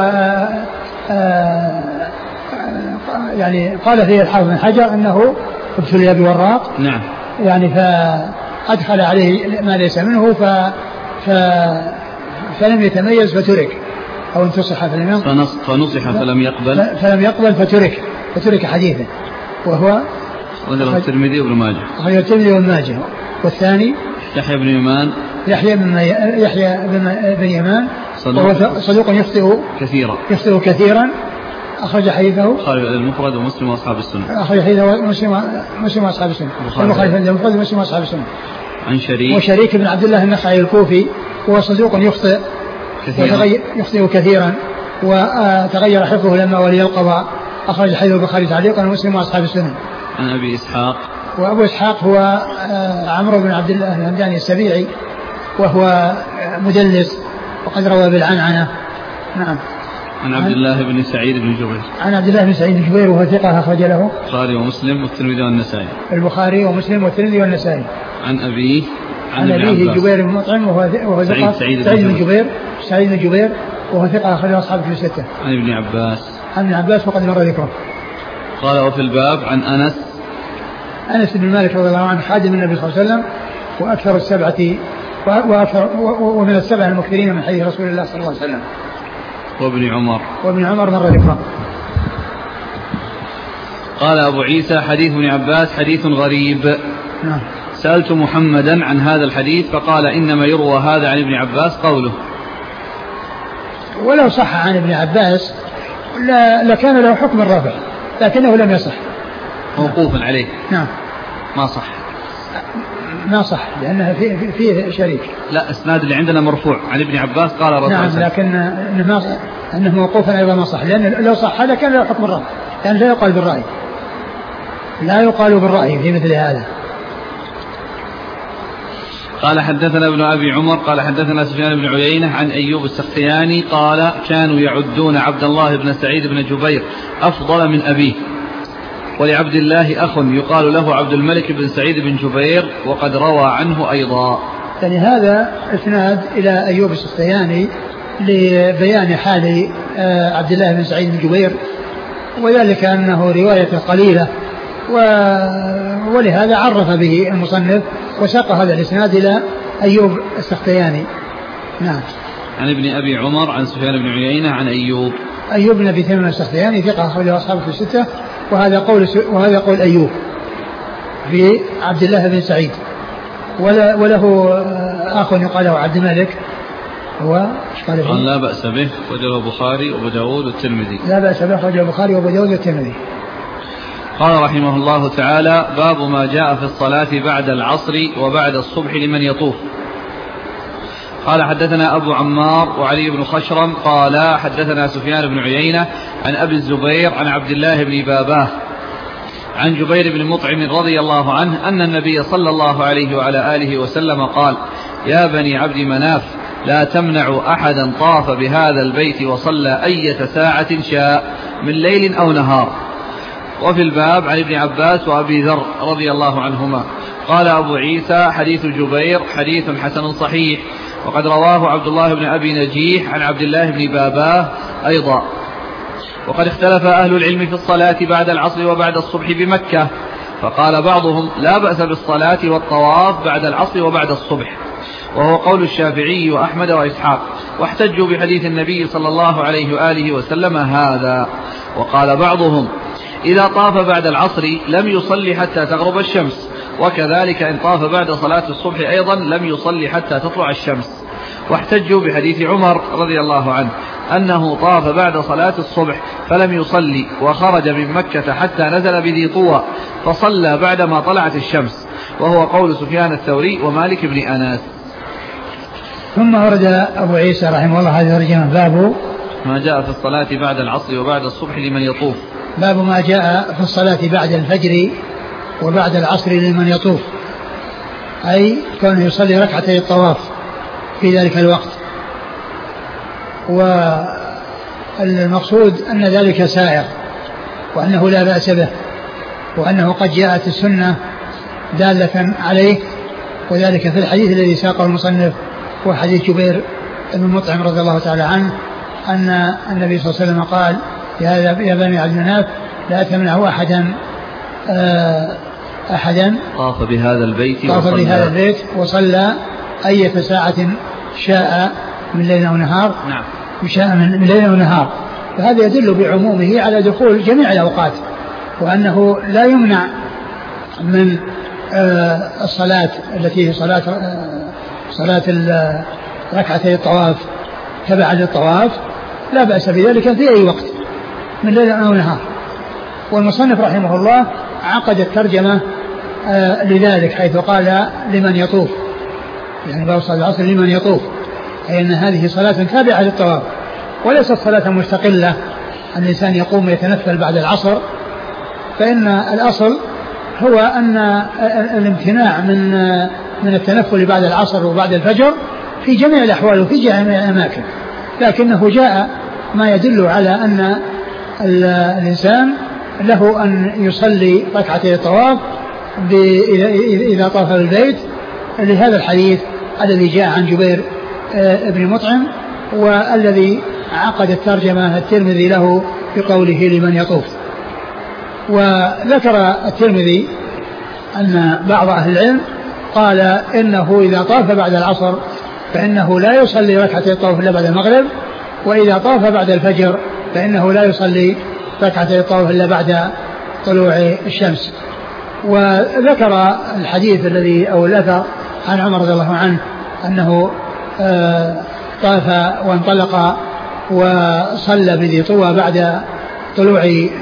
يعني قال فيه الحافظ بن حجر أنه ابتلي بوراق. نعم. يعني فأدخل عليه ما ليس منه ف... ف... فلم يتميز فترك أو انتصح فلم يقبل فنصح فلم يقبل فلم يقبل فترك فترك حديثه. وهو وله الترمذي وابن ماجه. وله الترمذي وابن ماجه. والثاني يحيى بن يمان يحيى بن يحيى بن يمان وهو صدوق يخطئ كثيرا يخطئ كثيرا أخرج حديثه البخاري المفرد ومسلم وأصحاب السنة. أخرج حديثه مسلم مسلم وأصحاب السنة. البخاري المفرد ومسلم وأصحاب السنة. عن شريك وشريك بن عبد الله النخعي الكوفي وهو صدوق يخطئ كثيرا يخطئ كثيرا وتغير حفظه لما ولي القضاء. أخرج حديث البخاري تعليقا ومسلم وأصحاب السنة. عن أبي إسحاق. وأبو إسحاق هو عمرو بن عبد الله الهمداني السبيعي وهو مدلس وقد روى بالعنعنة. نعم. عن عبد الله بن سعيد بن جبير. عن عبد الله بن سعيد بن جبير وهو ثقة أخرج له البخاري ومسلم والترمذي والنسائي. البخاري ومسلم والترمذي والنسائي. عن أبيه عن أبيه جبير بن مطعم وهو ثقة سعيد بن جبير سعيد بن جبير وهو ثقة أخرج له أصحاب في الستة. عن ابن عباس. عن ابن عباس وقد مر ذكره. قال وفي الباب عن أنس أنس بن مالك رضي الله عنه خادم النبي صلى الله عليه وسلم وأكثر السبعة وأكثر ومن السبعة المكثرين من حديث رسول الله صلى الله عليه وسلم. وابن عمر. وابن عمر مر ذكره. قال أبو عيسى حديث ابن عباس حديث غريب. نعم. سألت محمدا عن هذا الحديث فقال إنما يروى هذا عن ابن عباس قوله. ولو صح عن ابن عباس لكان له حكم الرفع لكنه لم يصح. موقوفا عليه. نعم. ما صح. ما صح لأنه فيه في شريك. لا اسناد اللي عندنا مرفوع عن ابن عباس قال رسول الله. نعم لكن انه ما انه موقوفا ايضا ما صح لأن لو صح هذا كان له حكم الرفع لأن لا يقال بالرأي لا يقال بالرأي في مثل هذا. قال حدثنا ابن أبي عمر قال حدثنا سفيان بن عيينة عن أيوب السختياني قال كانوا يعدون عبد الله بن سعيد بن جبير أفضل من أبيه ولعبد الله أخ يقال له عبد الملك بن سعيد بن جبير وقد روى عنه أيضا. يعني هذا اسناد إلى أيوب السختياني لبيان حال عبد الله بن سعيد بن جبير وذلك أنه رواية قليلة ولهذا عرف به المصنف وساق هذا الاسناد إلى أيوب السختياني. نعم. عن ابن أبي عمر عن سفيان بن عيينة عن أيوب. أيوب بن أبي تميم السختياني ثقة أخرجه أصحابه في الستة وهذا قول وهذا قول أيوب في عبد الله بن سعيد ولا وله أخ يقال له عبد الملك هو قال لا بأس به وجه البخاري وأبو داود والترمذي. لا بأس به وجه البخاري وأبو داود والترمذي. قال رحمه الله تعالى باب ما جاء في الصلاة بعد العصر وبعد الصبح لمن يطوف. قال حدثنا أبو عمار وعلي بن خشرم قال حدثنا سفيان بن عيينة عن أبي الزبير عن عبد الله بن باباه عن جبير بن مطعم رضي الله عنه أن النبي صلى الله عليه وعلى آله وسلم قال يا بني عبد مناف لا تمنعوا أحدا طاف بهذا البيت وصلى أية ساعة شاء من ليل أو نهار. وفي الباب عن ابن عباس وأبي ذر رضي الله عنهما. قال أبو عيسى حديث جبير حديث حسن صحيح وقد رواه عبد الله بن أبي نجيح عن عبد الله بن باباه أيضا. وقد اختلف أهل العلم في الصلاة بعد العصر وبعد الصبح بمكة فقال بعضهم لا بأس بالصلاة والطواف بعد العصر وبعد الصبح وهو قول الشافعي وأحمد وإسحاق واحتجوا بحديث النبي صلى الله عليه وآله وسلم هذا. وقال بعضهم إذا طاف بعد العصر لم يصلي حتى تغرب الشمس وكذلك إن طاف بعد صلاة الصبح أيضا لم يصلي حتى تطلع الشمس واحتجوا بحديث عمر رضي الله عنه أنه طاف بعد صلاة الصبح فلم يصلي وخرج من مكة حتى نزل بذي طوى فصلى بعدما طلعت الشمس، وهو قول سفيان الثوري ومالك بن أنس. ثم ورد أبو عيسى رحمه الله هذه الترجمة باب ما جاء في الصلاة بعد العصر وبعد الصبح لمن يطوف. باب ما جاء في الصلاة بعد الفجر وبعد العصر لمن يطوف، أي كونه يصلي ركعتي الطواف في ذلك الوقت. والمقصود أن ذلك سائر وأنه لا بأس به، وأنه قد جاءت السنة دالة عليه، وذلك في الحديث الذي ساقه المصنف وحديث جبير بن مطعم رضي الله تعالى عنه أن النبي صلى الله عليه وسلم قال يا بني عبد مناف لا تمنعوا أحدا أحدا طاف بهذا البيت طاف بهذا البيت وصلى أية ساعة شاء من ليل أو نهار. نعم. شاء من ليل أو نهار، فهذا يدل بعمومه على دخول جميع الأوقات، وأنه لا يمنع من الصلاة التي هي صلاة صلاة ركعتي الطواف تبع للطواف، لا بأس بذلك في أي وقت من ليل أو نهار. والمصنف رحمه الله عقد الترجمة لذلك حيث قال لمن يطوف، يعني باب صلاة العصر لمن يطوف، أي أن هذه صلاة تابعة للطواف وليست صلاة مستقلة الإنسان يقوم يتنفل بعد العصر، فإن الأصل هو أن الامتناع من من التنفل بعد العصر وبعد الفجر في جميع الأحوال وفي جميع الأماكن، لكنه جاء ما يدل على أن الإنسان له أن يصلي ركعتي الطواف إذا طاف البيت، لهذا الحديث الذي جاء عن جبير ابن مطعم والذي عقد الترجمة الترمذي له بقوله لمن يطوف. وذكر الترمذي أن بعض أهل العلم قال إنه إذا طاف بعد العصر فإنه لا يصلي ركعتي الطواف إلا بعد المغرب، وإذا طاف بعد الفجر فإنه لا يصلي ركعتي الطواف إلا بعد طلوع الشمس. وذكر الحديث الذي أو الأثر عن عمر رضي الله عنه أنه طاف وانطلق وصلى بذي طوى بعد طلوع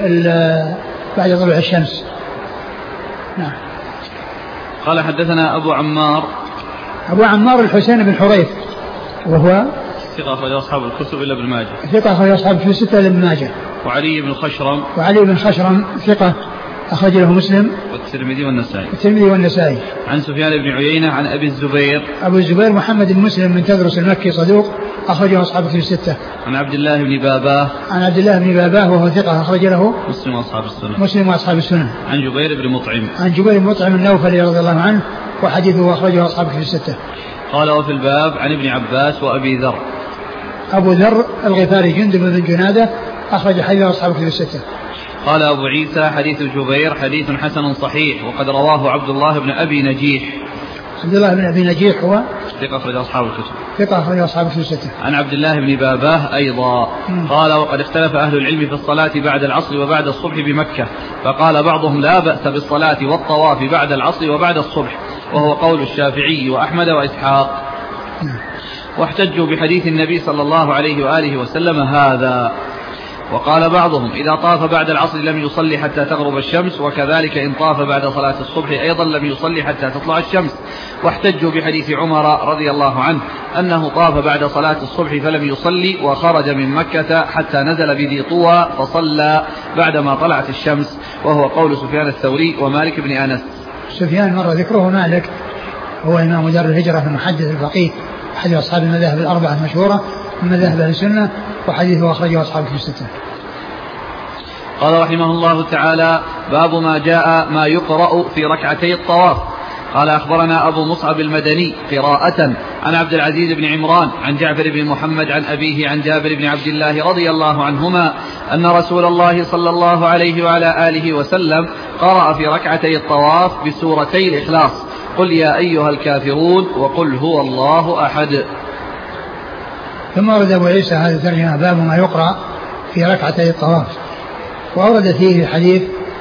بعد طلوع الشمس. نعم. قال حدثنا أبو عمار أبو عمار الحسين بن حريث وهو ثقة أخرج أصحاب الكتب إلا ابن ماجه. ثقة أخرج أصحاب الكتب الستة إلا ابن ماجه. وعلي بن خشرم وعلي بن خشرم ثقة أخرج له مسلم والترمذي والنسائي. الترمذي والنسائي. عن سفيان بن عيينة عن أبي الزبير أبو الزبير محمد بن مسلم من تدرس المكي صدوق أخرجه أصحاب الكتب الستة. عن عبد الله بن باباه عن عبد الله بن باباه وهو ثقة أخرج له مسلم وأصحاب السنة. مسلم وأصحاب السنة. عن جبير بن مطعم عن جبير بن مطعم النوفلي رضي الله عنه وحديثه أخرجه أصحاب الكتب الستة. قال وفي الباب عن ابن عباس وأبي ذر. أبو ذر الغفاري جندب بن جنادة أخرج حديثه أصحاب الكتب الستة. قال أبو عيسى حديث جبير حديث حسن صحيح وقد رواه عبد الله بن أبي نجيح. عبد الله بن أبي نجيح هو ثقة أخرج أصحاب الكتب. ثقة أخرج أصحاب الكتب الستة. عن عبد الله بن باباه أيضا م. قال وقد اختلف أهل العلم في الصلاة بعد العصر وبعد الصبح بمكة، فقال بعضهم لا بأس بالصلاة والطواف بعد العصر وبعد الصبح، وهو قول الشافعي وأحمد وإسحاق. م. واحتجوا بحديث النبي صلى الله عليه وآله وسلم هذا. وقال بعضهم إذا طاف بعد العصر لم يصلي حتى تغرب الشمس، وكذلك إن طاف بعد صلاة الصبح أيضا لم يصلي حتى تطلع الشمس. واحتجوا بحديث عمر رضي الله عنه أنه طاف بعد صلاة الصبح فلم يصلي وخرج من مكة حتى نزل بذي طوى فصلى بعدما طلعت الشمس، وهو قول سفيان الثوري ومالك بن أنس. سفيان مر ذكره مالك هو إمام دار الهجرة المحدث الفقيه أحد أصحاب المذاهب الأربعة المشهورة من مذاهب أهل السنة، وحديثه أخرجه أصحاب الكتب الستة. قال رحمه الله تعالى باب ما جاء ما يقرأ في ركعتي الطواف. قال أخبرنا أبو مصعب المدني قراءة عن عبد العزيز بن عمران عن جعفر بن محمد عن أبيه عن جابر بن عبد الله رضي الله عنهما أن رسول الله صلى الله عليه وعلى آله وسلم قرأ في ركعتي الطواف بسورتي الإخلاص قل يا أيها الكافرون وقل هو الله أحد. ثم ورد أبو عيسى هذا الترجمة باب ما يقرأ في ركعتي الطواف، وأورد فيه حديث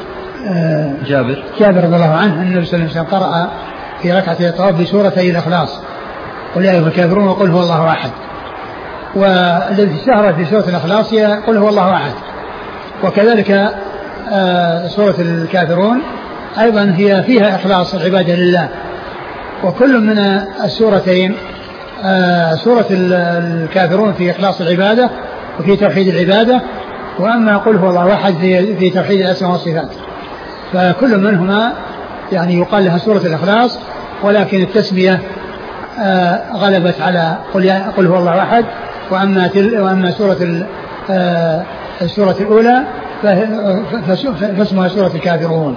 جابر جابر رضي الله عنه أن النبي صلى الله عليه وسلم قرأ في ركعتي الطواف بسورتي الإخلاص قل يا أيها الكافرون وقل هو الله أحد. والذي اشتهر في سورة الإخلاص هي قل هو الله أحد. وكذلك سورة الكافرون أيضا هي فيها إخلاص العبادة لله. وكل من السورتين سورة الكافرون في إخلاص العبادة وفي توحيد العبادة، وأما قل هو الله أحد في توحيد الأسماء والصفات. فكل منهما يعني يقال لها سورة الإخلاص، ولكن التسمية غلبت على قل هو الله أحد. وأما وأما سورة السورة الأولى فاسمها سورة الكافرون.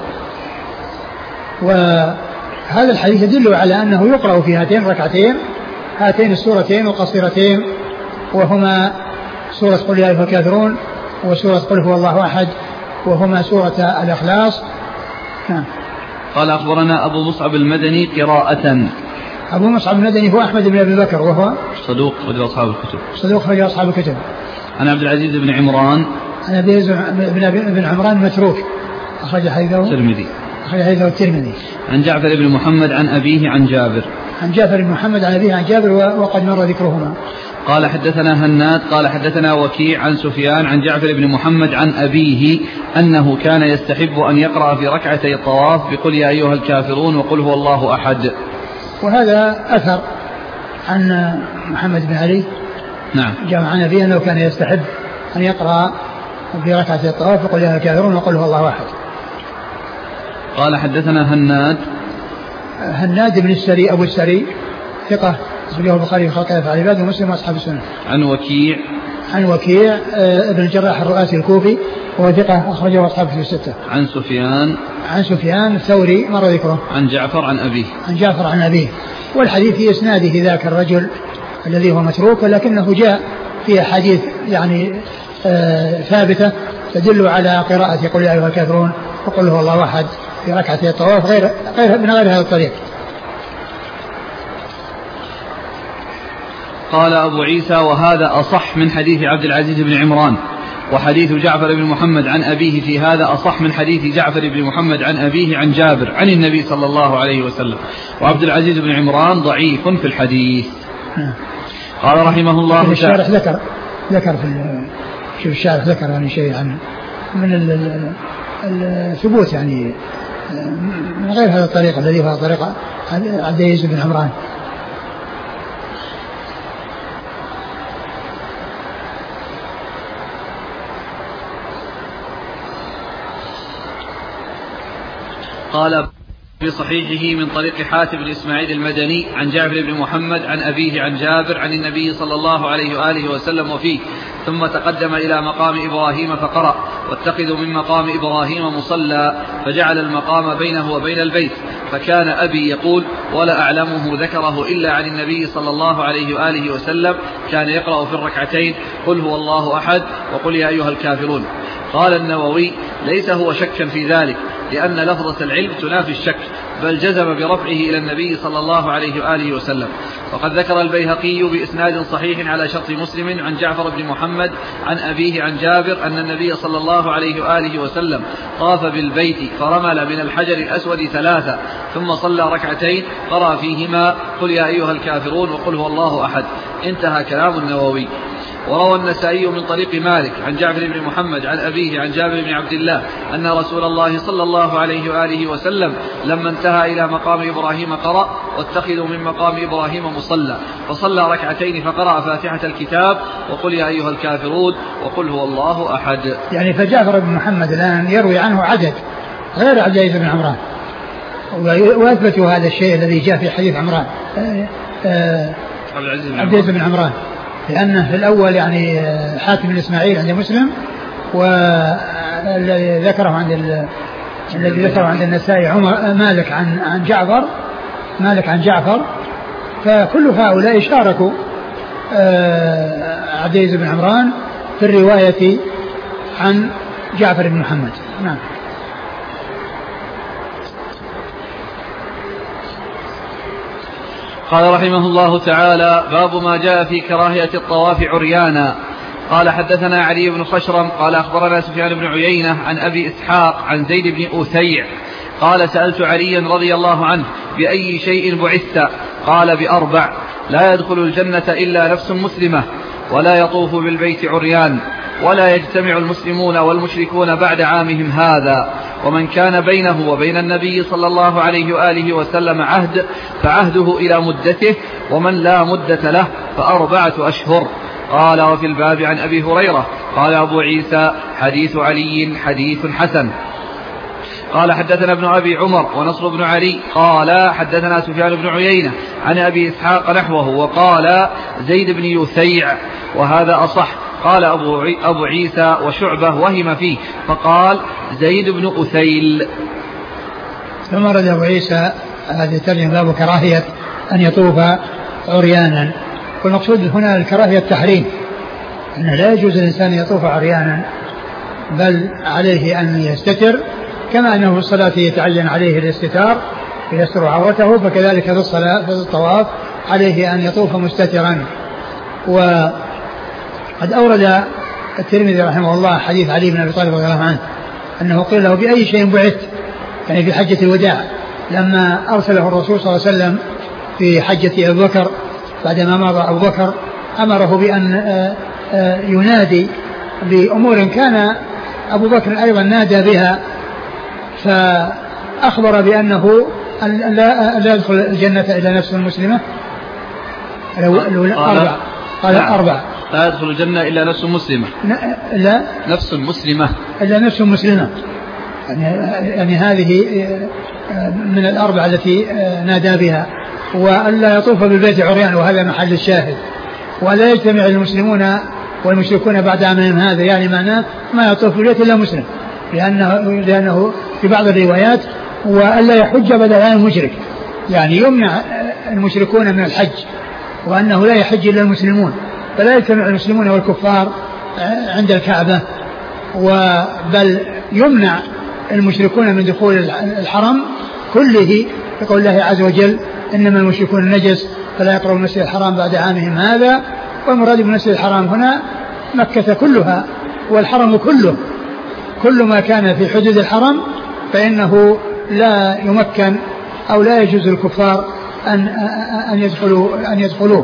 وهذا الحديث يدل على أنه يقرأ في هاتين الركعتين هاتين السورتين القصيرتين، وهما سورة قل يا أيها الكافرون وسورة قل هو الله أحد، وهما سورة الإخلاص. نعم. قال أخبرنا أبو مصعب المدني قراءة. أبو مصعب المدني هو أحمد بن أبي بكر وهو صدوق رجل أصحاب الكتب. صدوق رجل أصحاب الكتب. عن عبد العزيز بن عمران. عن أبي بن بن عمران متروك أخرج حديثه الترمذي. أخرج حديثه الترمذي. عن جعفر بن محمد عن أبيه عن جابر. عن جعفر بن محمد عن أبيه عن جابر وقد مر ذكرهما. قال حدثنا هناد قال حدثنا وكيع عن سفيان عن جعفر بن محمد عن أبيه أنه كان يستحب أن يقرأ في ركعتي الطواف بقل يا أيها الكافرون وقل هو الله أحد. وهذا أثر عن محمد بن علي. نعم. جاء عن أبيه أنه كان يستحب أن يقرأ في ركعتي الطواف بقل يا أيها الكافرون وقل هو الله أحد. قال حدثنا هناد. هناد بن السري أبو السري ثقة أخرجه البخاري في خلق أفعال العباد ومسلم وأصحاب السنة. عن وكيع. عن وكيع ابن الجراح الرؤاسي الكوفي وهو ثقة أخرجه أصحاب في الستة. عن سفيان. عن سفيان الثوري مر ذكره. عن جعفر عن أبيه. عن جعفر عن أبيه. والحديث في إسناده ذاك الرجل الذي هو متروك، ولكنه جاء في أحاديث يعني آه ثابتة تدل على قراءة قل يا أيها الكافرون وقل هو الله أحد في ركعتي الطواف غير غير من غير هذا الطريق. قال أبو عيسى وهذا أصح من حديث عبد العزيز بن عمران، وحديث جعفر بن محمد عن أبيه في هذا أصح من حديث جعفر بن محمد عن أبيه عن جابر عن النبي صلى الله عليه وسلم. وعبد العزيز بن عمران ضعيف في الحديث. قال رحمه الله تعالى. الشارح ذكر ذكر في شوف الشارح ذكر يعني شيء عن من الثبوت يعني من غير هذا الطريق الذي هو طريقة عبد العزيز بن عمران. قال في صحيحه من طريق حاتم بن إسماعيل المدني عن جعفر بن محمد عن أبيه عن جابر عن النبي صلى الله عليه وآله وسلم وفيه ثم تقدم إلى مقام إبراهيم فقرأ واتخذوا من مقام إبراهيم مصلى فجعل المقام بينه وبين البيت. فكان أبي يقول ولا أعلمه ذكره إلا عن النبي صلى الله عليه وآله وسلم كان يقرأ في الركعتين قل هو الله أحد وقل يا أيها الكافرون. قال النووي ليس هو شكا في ذلك لأن لفظة العلم تنافي الشك، بل جزم برفعه إلى النبي صلى الله عليه وآله وسلم. وقد ذكر البيهقي بإسناد صحيح على شرط مسلم عن جعفر بن محمد عن أبيه عن جابر أن النبي صلى الله عليه وآله وسلم طاف بالبيت فرمل من الحجر الأسود ثلاثة ثم صلى ركعتين قرأ فيهما قل يا أيها الكافرون وقل هو الله أحد. انتهى كلام النووي. وروى النسائي من طريق مالك عن جعفر بن محمد عن أبيه عن جابر بن عبد الله أن رسول الله صلى الله عليه وآله وسلم لما انتهى إلى مقام إبراهيم قرأ واتخذوا من مقام إبراهيم مصلى فصلى ركعتين فقرأ فاتحة الكتاب وقل يا أيها الكافرون وقل هو الله أحد. يعني فجعفر بن محمد الآن يروي عنه عدد غير عبد العزيز بن عمران، وأثبتوا هذا الشيء الذي جاء في حديث عمران عبد العزيز بن عمران، لأنه في الأول يعني حاتم بن إسماعيل عند مسلم، والذي ذكره عند الذي ذكره عند النسائي عمر مالك عن عن جعفر مالك عن جعفر، فكل هؤلاء شاركوا عبد العزيز بن عمران في الرواية عن جعفر بن محمد. نعم. قال رحمه الله تعالى باب ما جاء في كراهية الطواف عريانا. قال حدثنا علي بن خشرم قال أخبرنا سفيان بن عيينة عن أبي إسحاق عن زيد بن أثيع قال سألت عليا رضي الله عنه بأي شيء بعثت؟ قال بأربع: لا يدخل الجنة إلا نفس مسلمة، ولا يطوف بالبيت عريان، ولا يجتمع المسلمون والمشركون بعد عامهم هذا. ومن كان بينه وبين النبي صلى الله عليه وآله وسلم عهد فعهده إلى مدته، ومن لا مدة له فأربعة أشهر. قال وفي الباب عن أبي هريرة قال أبو عيسى حديث علي حديث حسن. قال حدثنا ابن أبي عمر ونصر بن علي قال حدثنا سفيان بن عيينة عن أبي إسحاق نحوه وقال زيد بن يثيع وهذا أصح. قال أبو, أبو عيسى وشعبة وهم فيه فقال زيد بن أثيل. ثم رد أبو عيسى هذه ترجم باب كراهية أن يطوف عريانا، والمقصود هنا الكراهية التحريم، أنه لا يجوز الإنسان يطوف عريانا بل عليه أن يستتر، كما أنه في الصلاة يتعين عليه الاستتار يستر عورته، فكذلك في الصلاة في الطواف عليه أن يطوف مستترا. وقد أورد الترمذي رحمه الله حديث علي بن أبي طالب رضي الله عنه أنه قيل له بأي شيء بعثت، يعني في حجة الوداع لما أرسله الرسول صلى الله عليه وسلم في حجة أبي بكر بعدما مضى أبو بكر، أمره بأن ينادي بأمور كان أبو بكر أيضا نادى بها، فأخبر بأنه لا, لا يدخل الجنة إلا نفس مسلمة. أربع قال أربع لا يدخل الجنة إلا نفس مسلمة لا نفس مسلمة إلا نفس مسلمة، يعني, يعني هذه من الأربع التي نادى بها. وألا يطوف بالبيت عريان وهذا محل الشاهد. ولا يجتمع المسلمون والمشركون بعد عامهم هذا، يعني معناه ما يطوف بالبيت إلا مسلم، لأنه, لأنه في بعض الروايات وألا يحج بدل عن المشرك، يعني يمنع المشركون من الحج وأنه لا يحج إلا المسلمون، فلا يجتمع المسلمون والكفار عند الكعبة، بل يمنع المشركون من دخول الحرم كله، يقول الله عز وجل إنما المشركون نجس فلا يقربوا المسجد الحرام بعد عامهم هذا. والمراد بالمسجد الحرام هنا مكة كلها والحرم كله، كل ما كان في حدود الحرم فإنه لا يمكن أو لا يجوز للكفار أن أن يدخلوا أن يدخلوه.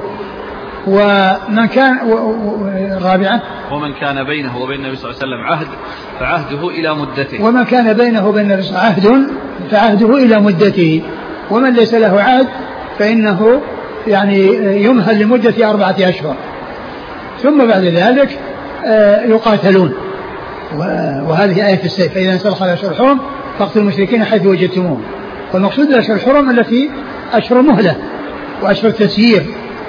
ومن كان الرابعة ومن كان بينه وبين النبي صلى الله عليه وسلم عهد فعهده إلى مدته ومن كان بينه وبين النبي صلى الله عليه وسلم عهد فعهده إلى مدته، ومن ليس له عهد فإنه يعني يمهل لمدة أربعة أشهر، ثم بعد ذلك يقاتلون. وهذه آية السيف فإذا انسلخ الأشهر الحرم فاقتلوا المشركين حيث وجدتموهم. والمقصود الأشهر الحرم التي أشهر مهلة وأشهر تسيير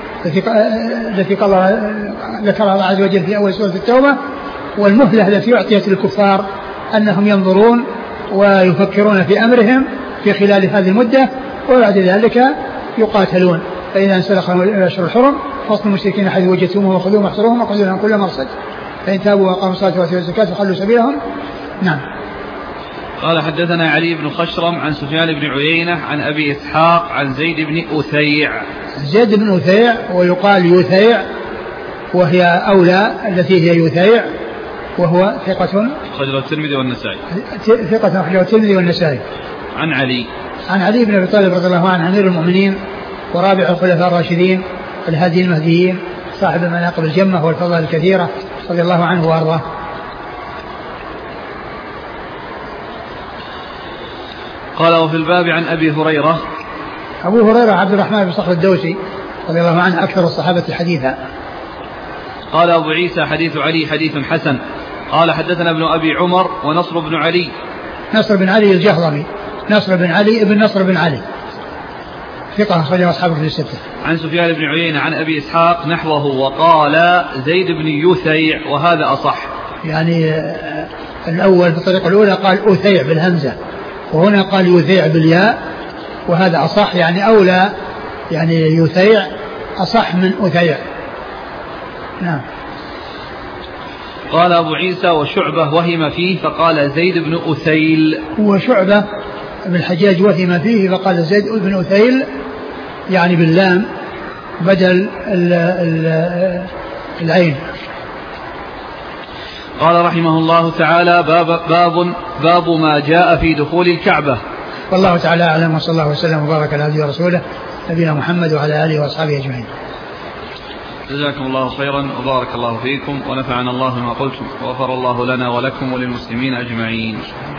التي ذكرها الله عز وجل في أول سورة التوبة، والمهلة التي أعطيت للكفار أنهم ينظرون ويفكرون في أمرهم في خلال هذه المدة، وبعد ذلك يقاتلون. فإذا انسلخ الأشهر الحرم فاقتلوا المشركين حيث وجدتموهم وخذوهم واحصروهم وخذوا لهم كل مرصد فإن تابوا وأقاموا الصلاة وآتوا الزكاة فخلوا سبيلهم. نعم. قال حدثنا علي بن خشرم عن سفيان بن عيينة عن أبي إسحاق عن زيد بن أثيع. زيد بن أثيع ويقال يثيع وهي أولى التي هي يثيع، وهو ثقة أخرجه الترمذي والنسائي ثقة أخرجه الترمذي والنسائي. عن علي عن علي بن أبي طالب رضي الله عنه أمير المؤمنين ورابع الخلفاء الراشدين الهادي المهديين صاحب المناقب الجمة والفضائل الكثيرة رضي الله عنه وأرضاه. قال وفي الباب عن أبي هريرة. أبو هريرة عبد الرحمن بن صخر الدوسي رضي الله عنه أكثر الصحابة حديثا. قال أبو عيسى حديث علي حديث حسن. قال حدثنا ابن أبي عمر ونصر بن علي. نصر بن علي الجهضمي نصر بن علي ابن نصر بن علي ثقة أخرجه أصحابه في الستة. عن سفيان بن عيينة عن أبي إسحاق نحوه وقال زيد بن يثيع وهذا أصح. يعني الأول في الطريقة الأولى قال أثيع بالهمزة وهنا قال يثيع بالياء وهذا أصح، يعني أولى، يعني يثيع أصح من أثيع. نعم. قال أبو عيسى وشعبة وهم فيه فقال زيد بن أثيل. وشعبة بن الحجاج وهم فيه فقال زيد بن أثيل يعني باللام بدل ال ال العين. قال رحمه الله تعالى باب, باب, باب ما جاء في دخول الكعبة. والله تعالى أعلم وصلى الله وسلم وبارك على عبده ورسوله نبينا محمد وعلى آله وأصحابه أجمعين. جزاكم الله خيرا وبارك الله فيكم ونفعنا الله بما قلتم وغفر الله لنا ولكم وللمسلمين أجمعين.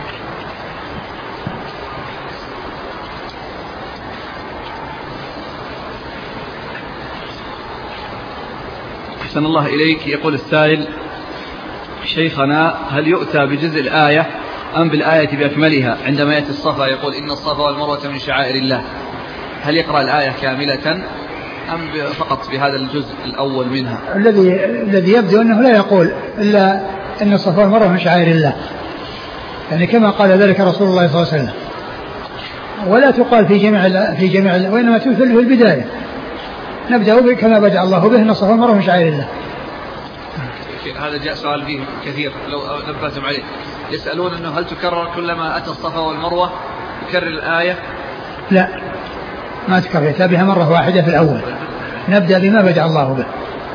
أحسن الله إليك. يقول السائل: شيخنا، هل يؤتى بجزء الآية أم بالآية بأكملها؟ عندما يأتي الصفا يقول إن الصفا والمروة من شعائر الله، هل يقرأ الآية كاملة أم فقط بهذا الجزء الأول منها؟ الذي الذي يبدو أنه لا يقول إلا أن الصفا والمروة من شعائر الله، يعني كما قال ذلك رسول الله صلى الله عليه وسلم، ولا تقال في جميع في جميع وإنما تثل في البداية. نبدأ كما بدأ الله به، أن الصفا والمروة من شعائر الله. هذا جاء سؤال فيه كثير لو نبهتم عليه، يسألون أنه هل تكرر كلما أتى الصفا والمروة يكرر الآية؟ لا، ما تكرر، يأتي بها مرة واحدة في الأول. نبدأ بما بدأ الله به.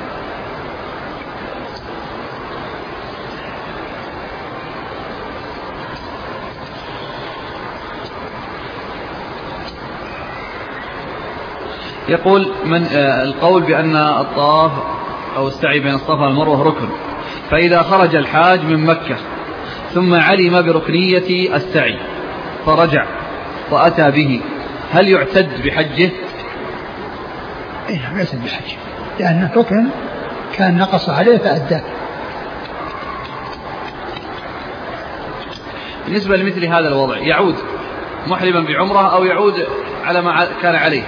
يقول من آه القول بأن الطواف أو السعي بين الصفا والمروة ركن، فإذا خرج الحاج من مكة ثم علم بركنية السعي فرجع وأتى به، هل يعتد بحجه؟ إيه، يعتد بحجه، لأنه ركن كان نقص عليه فأداه. بالنسبة لمثل هذا الوضع، يعود محرما بعمرة أو يعود على ما كان عليه؟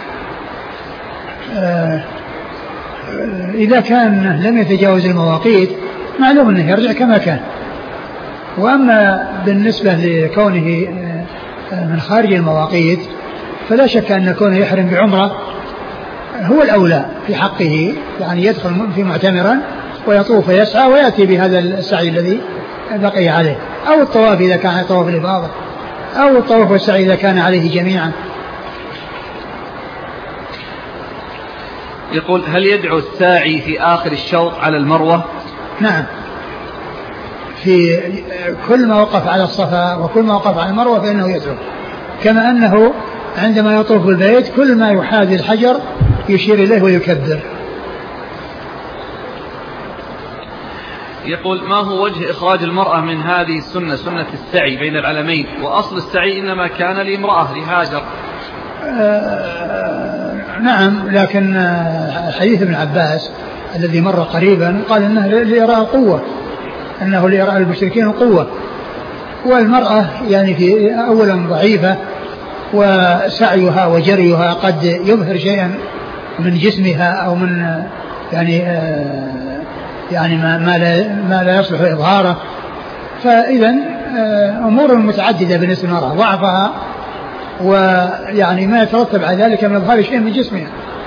آه إذا كان لم يتجاوز المواقيت معلوم أنه يرجع كما كان. وأما بالنسبة لكونه من خارج المواقيت فلا شك أن كونه يحرم بعمرة هو الأولى في حقه، يعني يدخل في معتمرا ويطوف ويسعى ويأتي بهذا السعي الذي بقي عليه، أو الطواف إذا كان طواف الإفاضة، أو الطواف والسعي إذا كان عليه جميعا. يقول: هل يدعو الساعي في آخر الشوط على المروة؟ نعم، في كل ما وقف على الصفا وكل ما وقف على المروة فإنه يدعو، كما أنه عندما يطوف البيت كل ما يحاذي الحجر يشير إليه ويكبر. يقول: ما هو وجه إخراج المرأة من هذه السنة، سنة السعي بين العلمين، وأصل السعي إنما كان لامرأة لهاجر؟ آه نعم، لكن حديث ابن عباس الذي مر قريبا قال إنه ليرى قوة، أنه ليرى المشركين قوة، والمرأة يعني في أولا ضعيفة، وسعيها وجريها قد يظهر شيئا من جسمها أو من يعني آه يعني ما, ما, لا, ما لا يصلح إظهاره. فإذا آه أمور متعددة بالنسبة للمرأة، ضعفها ويعني ما يترتب على ذلك من إظهار شيء من جسمها.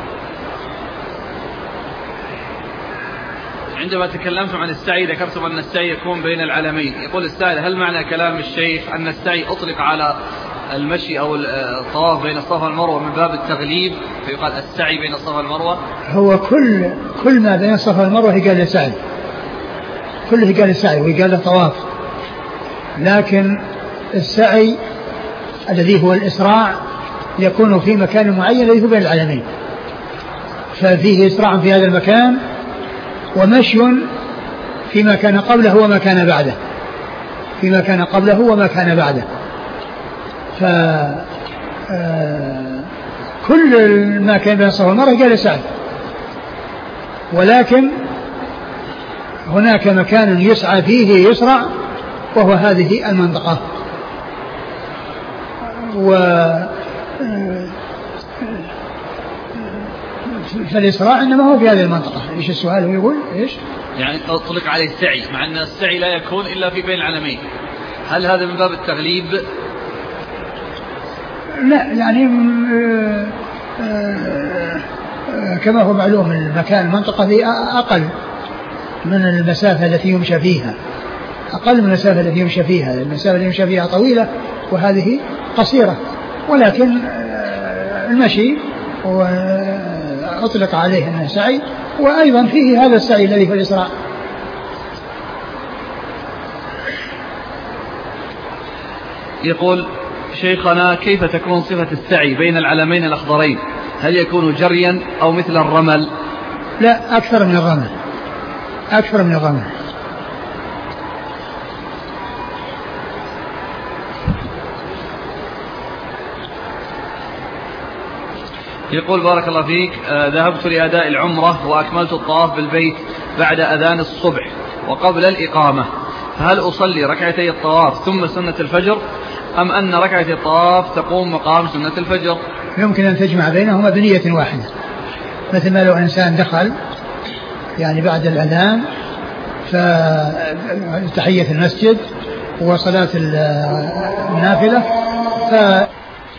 عندما تكلمتم عن السعي ذكرتم أن السعي يكون بين العلمين. يقول السائل: هل معنى كلام الشيخ أن السعي أطلق على المشي أو الطواف بين الصفا والمروة من باب التغليب فيقال السعي بين الصفا والمروة؟ هو كل كل ما بين الصفا والمروة قال له سعي، كله قال له سعي وقال له طواف، لكن السعي الذي هو الإسراع يكون في مكان معين الذي هو بين العلمين، ففيه إسراع في هذا المكان ومشي فيما كان قبله وما كان بعده، فيما كان قبله وما كان بعده. ف كل ما كان بين الصفا والمروة قال سعي، ولكن هناك مكان يسعى فيه يسرع وهو هذه المنطقة. و فالإسراع إنما هو في هذه المنطقة. إيش السؤال هو يقول إيش؟ يعني أطلق عليه السعي مع أن السعي لا يكون إلا في بين العلمين، هل هذا من باب التغليب؟ لا، يعني آآ آآ كما هو معلوم المكان المنطقة دي أقل من المسافة التي يمشى فيها، أقل من المسافة التي يمشى فيها، المسافة التي يمشى فيها طويلة وهذه قصيرة، ولكن المشي وأطلق عليه أنه سعي، وأيضا فيه هذا السعي الذي في الإسراء. يقول: شيخنا، كيف تكون صفة السعي بين العلمين الأخضرين؟ هل يكون جريا أو مثل الرمل؟ لا أكثر من الرمل، أكثر من الرمل. يقول بارك الله فيك، آه ذهبت لأداء العمرة وأكملت الطواف بالبيت بعد أذان الصبح وقبل الإقامة، فهل أصلي ركعتي الطواف ثم سنة الفجر أم أن ركعتي الطواف تقوم مقام سنة الفجر؟ يمكن أن تجمع بينهما بنية واحدة، مثل ما لو إنسان دخل يعني بعد الأذان فتحية المسجد وصلاة النافلة ف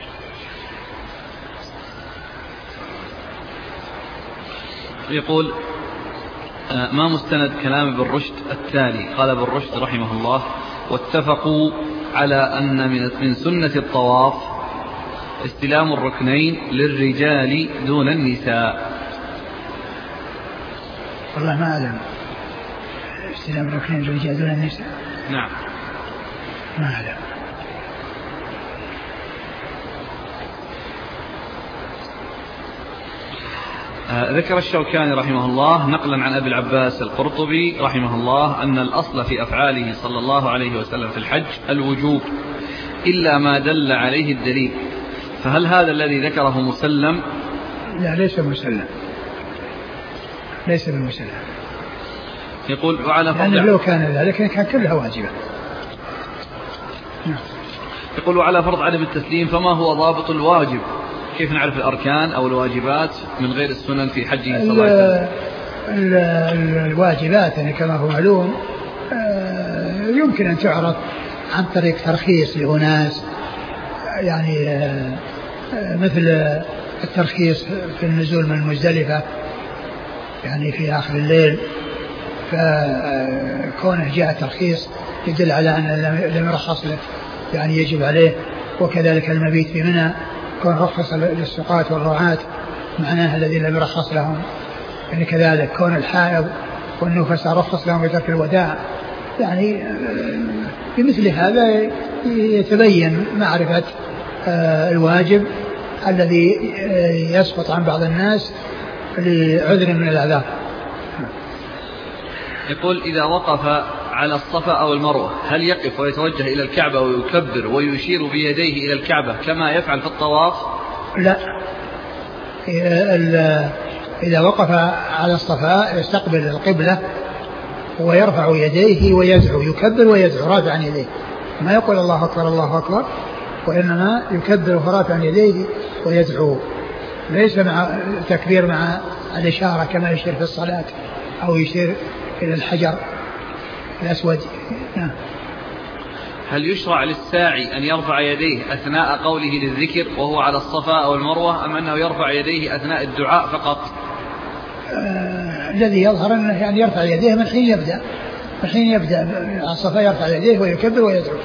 يقول ما مستند كلام ابن رشد التالي؟ قال ابن رشد رحمه الله: واتفقوا على أن من سنة الطواف استلام الركنين للرجال دون النساء. والله ما أعلم استلام الركنين للرجال دون النساء. نعم ما أعلم. آه ذكر الشوكاني رحمه الله نقلا عن أبي العباس القرطبي رحمه الله أن الأصل في أفعاله صلى الله عليه وسلم في الحج الوجوب إلا ما دل عليه الدليل، فهل هذا الذي ذكره مسلم؟ لا ليس مسلم، ليس بمسلم. يقول وعلى فرض يعني لو كان ذلك كان كلها واجبة. يقول وعلى فرض عدم التسليم فما هو ضابط الواجب؟ كيف نعرف الأركان أو الواجبات من غير السنن في حجه صلى الله عليه وسلم؟ الواجبات يعني كما هو معلوم يمكن أن تعرف عن طريق ترخيص لأناس، يعني مثل الترخيص في النزول من مزدلفة يعني في آخر الليل، فكونه جاء ترخيص يدل على أن لم يرخص له يعني يجب عليه. وكذلك المبيت في منى كون رخص للسقاة والرعاة معناها الذين لم يرخص لهم، يعني كذلك كون الحائض والنفساء رخص لهم بترك الوداع. يعني بمثل هذا يتبين معرفة الواجب الذي يسقط عن بعض الناس لعذر من الأعذار. يقول إذا وقف على الصفا أو المروة هل يقف ويتوجه إلى الكعبة ويكبر ويشير بيديه إلى الكعبة كما يفعل في الطواف؟ لا، إذا وقف على الصفا يستقبل القبلة ويرفع يديه ويدعو، يكبر ويدعو رافعا يديه، ما يقول الله أكبر الله أكبر، وإنما يكبر رافعا يديه ويدعو، ليس مع تكبير مع الإشارة كما يشير في الصلاة أو يشير إلى الحجر الأسود. نعم. هل يشرع للساعي أن يرفع يديه أثناء قوله للذكر وهو على الصفا أو المروة أم أنه يرفع يديه أثناء الدعاء فقط؟ آه الذي يظهر أنه يعني يرفع يديه من حين يبدأ، من حين يبدأ على الصفا يرفع يديه ويكبر ويدعو.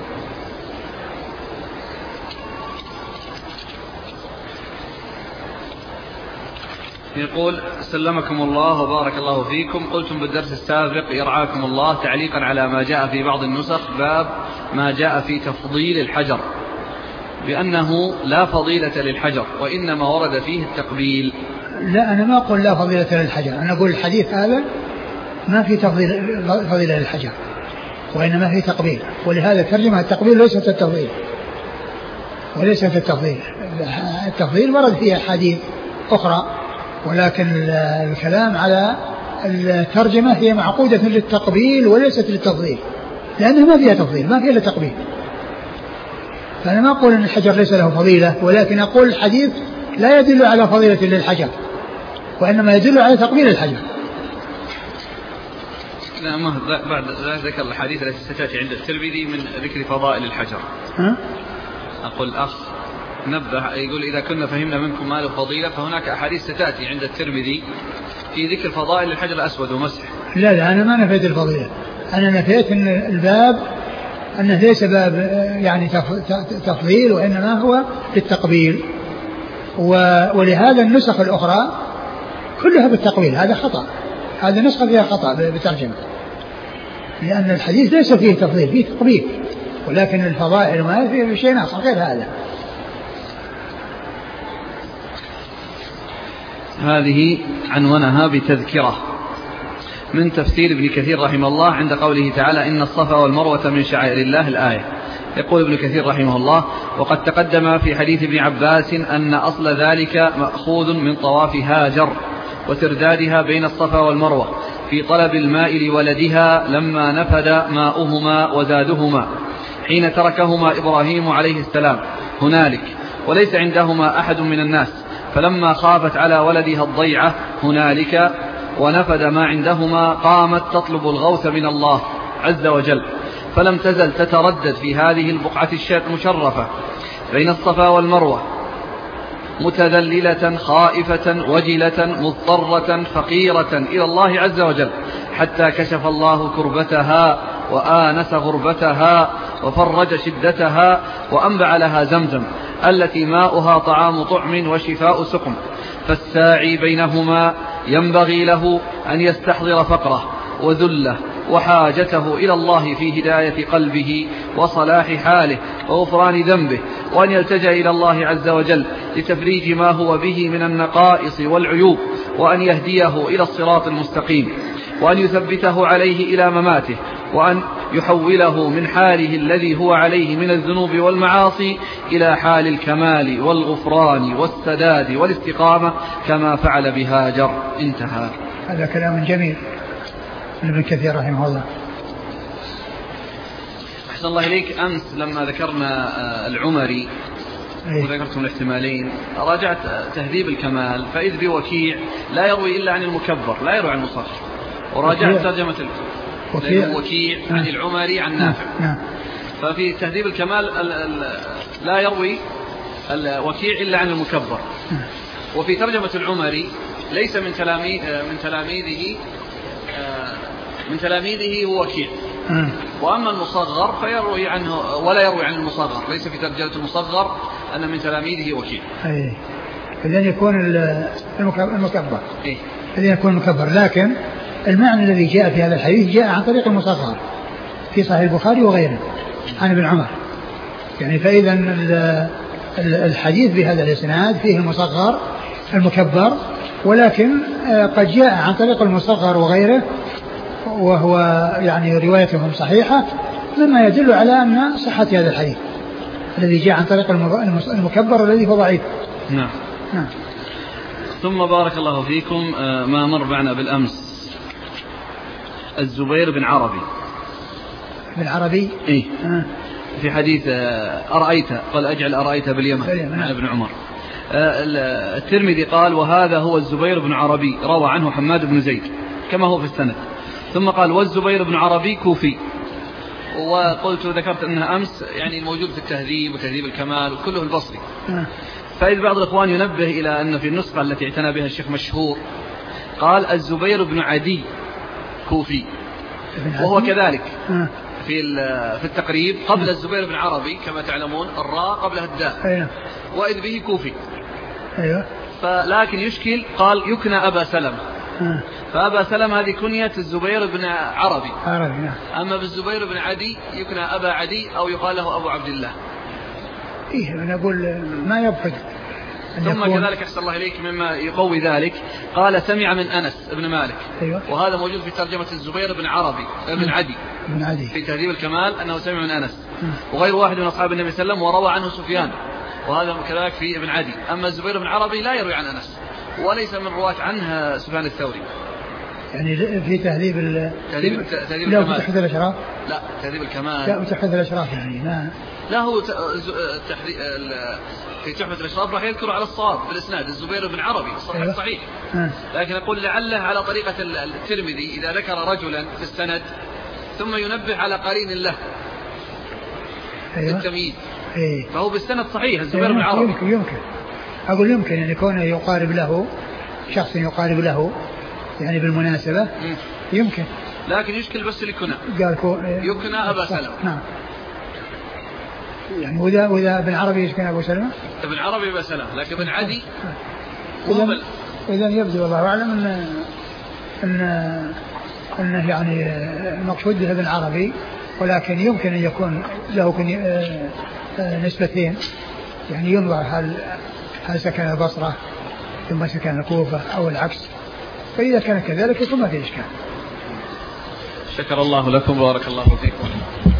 يقول سلمكم الله وبارك الله فيكم، قلتم بالدرس السابق يرعاكم الله تعليقا على ما جاء في بعض النسخ باب ما جاء في تفضيل الحجر بأنه لا فضيلة للحجر وإنما ورد فيه التقبيل. لا أنا ما أقول لا فضيلة للحجر، أنا أقول الحديث هذا ما في تفضيل فضيلة للحجر وإنما في تقبيل، ولهذا ترجمة التقبيل ليست التفضيل وليست التفضيل. التفضيل ورد فيها حديث أخرى، ولكن الكلام على الترجمة هي معقودة للتقبيل وليست للتفضيل، لأنها ما فيها تفضيل ما فيها إلا تقبيل. فأنا ما أقول أن الحجر ليس له فضيلة، ولكن أقول الحديث لا يدل على فضيلة للحجر وإنما يدل على تقبيل الحجر. لا ما بعد ذكر الحديث التي ستأتي عند الترمذي من ذكر فضائل الحجر. ها؟ أقول الأخ نبه يقول إذا كنا فهمنا منكم ما له فضيلة فهناك أحاديث ستأتي عند الترمذي في ذكر فضائل الحجر الأسود ومسح. لا لا أنا ما نفيت الفضيلة، أنا نفيت أن الباب أنه ليس باب يعني تفضيل وإنما هو للتقبيل، ولهذا النسخ الأخرى كلها بالتقبيل، هذا خطأ، هذا نسخة فيها خطأ بترجمة، لأن الحديث ليس فيه تفضيل فيه تقبيل، ولكن الفضائل ما فيه شيء آخر غير هذا. هذه عنونها بتذكرة من تفسير ابن كثير رحمه الله عند قوله تعالى إن الصفا والمروة من شعائر الله الآية. يقول ابن كثير رحمه الله وقد تقدم في حديث ابن عباس أن أصل ذلك مأخوذ من طواف هاجر وتردادها بين الصفا والمروة في طلب الماء لولدها لما نفد ماؤهما وزادهما حين تركهما إبراهيم عليه السلام هنالك وليس عندهما أحد من الناس، فلما خافت على ولدها الضيعة هنالك ونفد ما عندهما قامت تطلب الغوث من الله عز وجل، فلم تزل تتردد في هذه البقعة المشرفة بين الصفا والمروة متذللة خائفة وجلة مضطرة فقيرة إلى الله عز وجل، حتى كشف الله كربتها وآنس غربتها وفرج شدتها وأنبع لها زمزم التي ماؤها طعام طعم وشفاء سقم. فالساعي بينهما ينبغي له أن يستحضر فقره وذله وحاجته إلى الله في هداية قلبه وصلاح حاله وغفران ذنبه، وأن يلتجأ إلى الله عز وجل لتفريج ما هو به من النقائص والعيوب، وأن يهديه إلى الصراط المستقيم، وأن يثبته عليه إلى مماته، وأن يحوله من حاله الذي هو عليه من الذنوب والمعاصي إلى حال الكمال والغفران والسداد والاستقامة كما فعل بهاجر. انتهى. هذا كلام جميل من ابن كثير رحمه الله. أحسن الله إليك. أمس لما ذكرنا العمري وذكرتم الاحتمالين راجعت تهذيب الكمال فإذ بوكيع لا يروي إلا عن المكبر لا يروي عن المصغر، وراجعت ترجمة وكيع, وكيع عن العمري عن نافع. ففي تهذيب الكمال ال ال لا يروي الوكيع إلا عن المكبر، وفي ترجمة العمري ليس من تلاميذ من تلاميذه من تلاميذه هو وكيع، وأما المصغر فيروي عنه ولا يروي عن المصغر، ليس في ترجمة المصغر أن من تلاميذه وكيع. أي إذن يكون المكبر إيه؟ إذن يكون المكبر، لكن المعنى الذي جاء في هذا الحديث جاء عن طريق المصغر في صحيح البخاري وغيره عن ابن عمر، يعني فإذا الحديث بهذا الإسناد فيه المصغر المكبر، ولكن قد جاء عن طريق المصغر وغيره وهو يعني روايتهم صحيحة، مما يدل على أن صحة هذا الحديث الذي جاء عن طريق المكبر الذي هو ضعيف. نعم. نعم. ثم بارك الله فيكم ما مر معنا بالأمس الزبير بن عربي بن عربي إيه؟ آه. في حديث أرأيت قال أجعل أرأيت باليمن عن ابن عمر. الترمذي قال وهذا هو الزبير بن عربي روى عنه حماد بن زيد كما هو في السند، ثم قال والزبير بن عربي كوفي، وقلت ذكرت أنها أمس يعني الموجود في التهذيب وتهذيب الكمال وكله البصري. فإذ بعض الإخوان ينبه إلى أن في النسخة التي اعتنى بها الشيخ مشهور قال الزبير بن عدي كوفي، وهو كذلك في في التقريب قبل الزبير بن عربي كما تعلمون الراء قبلها الداء، وإذ به كوفي. أيوة. فلكن يشكل قال يكنى أبا سلمة، فأبا سلمة هذه كنية الزبير بن عربي، عربي. أما بالزبير بن عدي يكنى أبا عدي أو يقال له أبو عبد الله. إيه أنا أقول ما يبحث. ثم كذلك أحسن الله إليك مما يقوي ذلك قال سمع من أنس بن مالك. أيوة. وهذا موجود في ترجمة الزبير بن عربي بن عدي بن عدي في تهذيب الكمال أنه سمع من أنس، وغير واحد من أصحاب النبي صلى الله عليه وسلم وروى عنه سفيان، وهذا كذلك في ابن عدي. أما الزبير بن عربي لا يروي عن أنس وليس من رواة عنه سفيان الثوري. يعني في تهذيب ال تهذيب تهذيب لا تحدث الأشراف لا تهذيب الكمال لا تحدث الأشراف يعني لا لا هو تحذي... في تحفة الأشراف راح يذكر على الصواب بالإسناد الزبير بن عربي صحيح صحيح، لكن أقول لعله على طريقة الترمذي إذا ذكر رجلا في السند ثم ينبه على قرين له التمييز. أيوة. فهو بالسند صحيح الزبير بن عربي. يمكن يمكن أقول يمكن أن يكون يقارب له شخص يقارب له يعني بالمناسبة م. يمكن، لكن يشكل بس لكنا قال يكنى أبا سلمة. نعم. يعني وإذا وإذا ابن عربي يسكن أبو سلمة ابن عربي أبو سلمة، لكن ابن عدي إذن, إذن يبدو والله أعلم أن أن أنه يعني المقصود به ابن عربي، ولكن يمكن أن يكون له نسبتين، يعني ينظر هل هل سكن البصرة ثم سكن الكوفة أو العكس، فإذا كان كذلك يكون ما في إشكال. شكر الله لكم وبارك الله فيكم.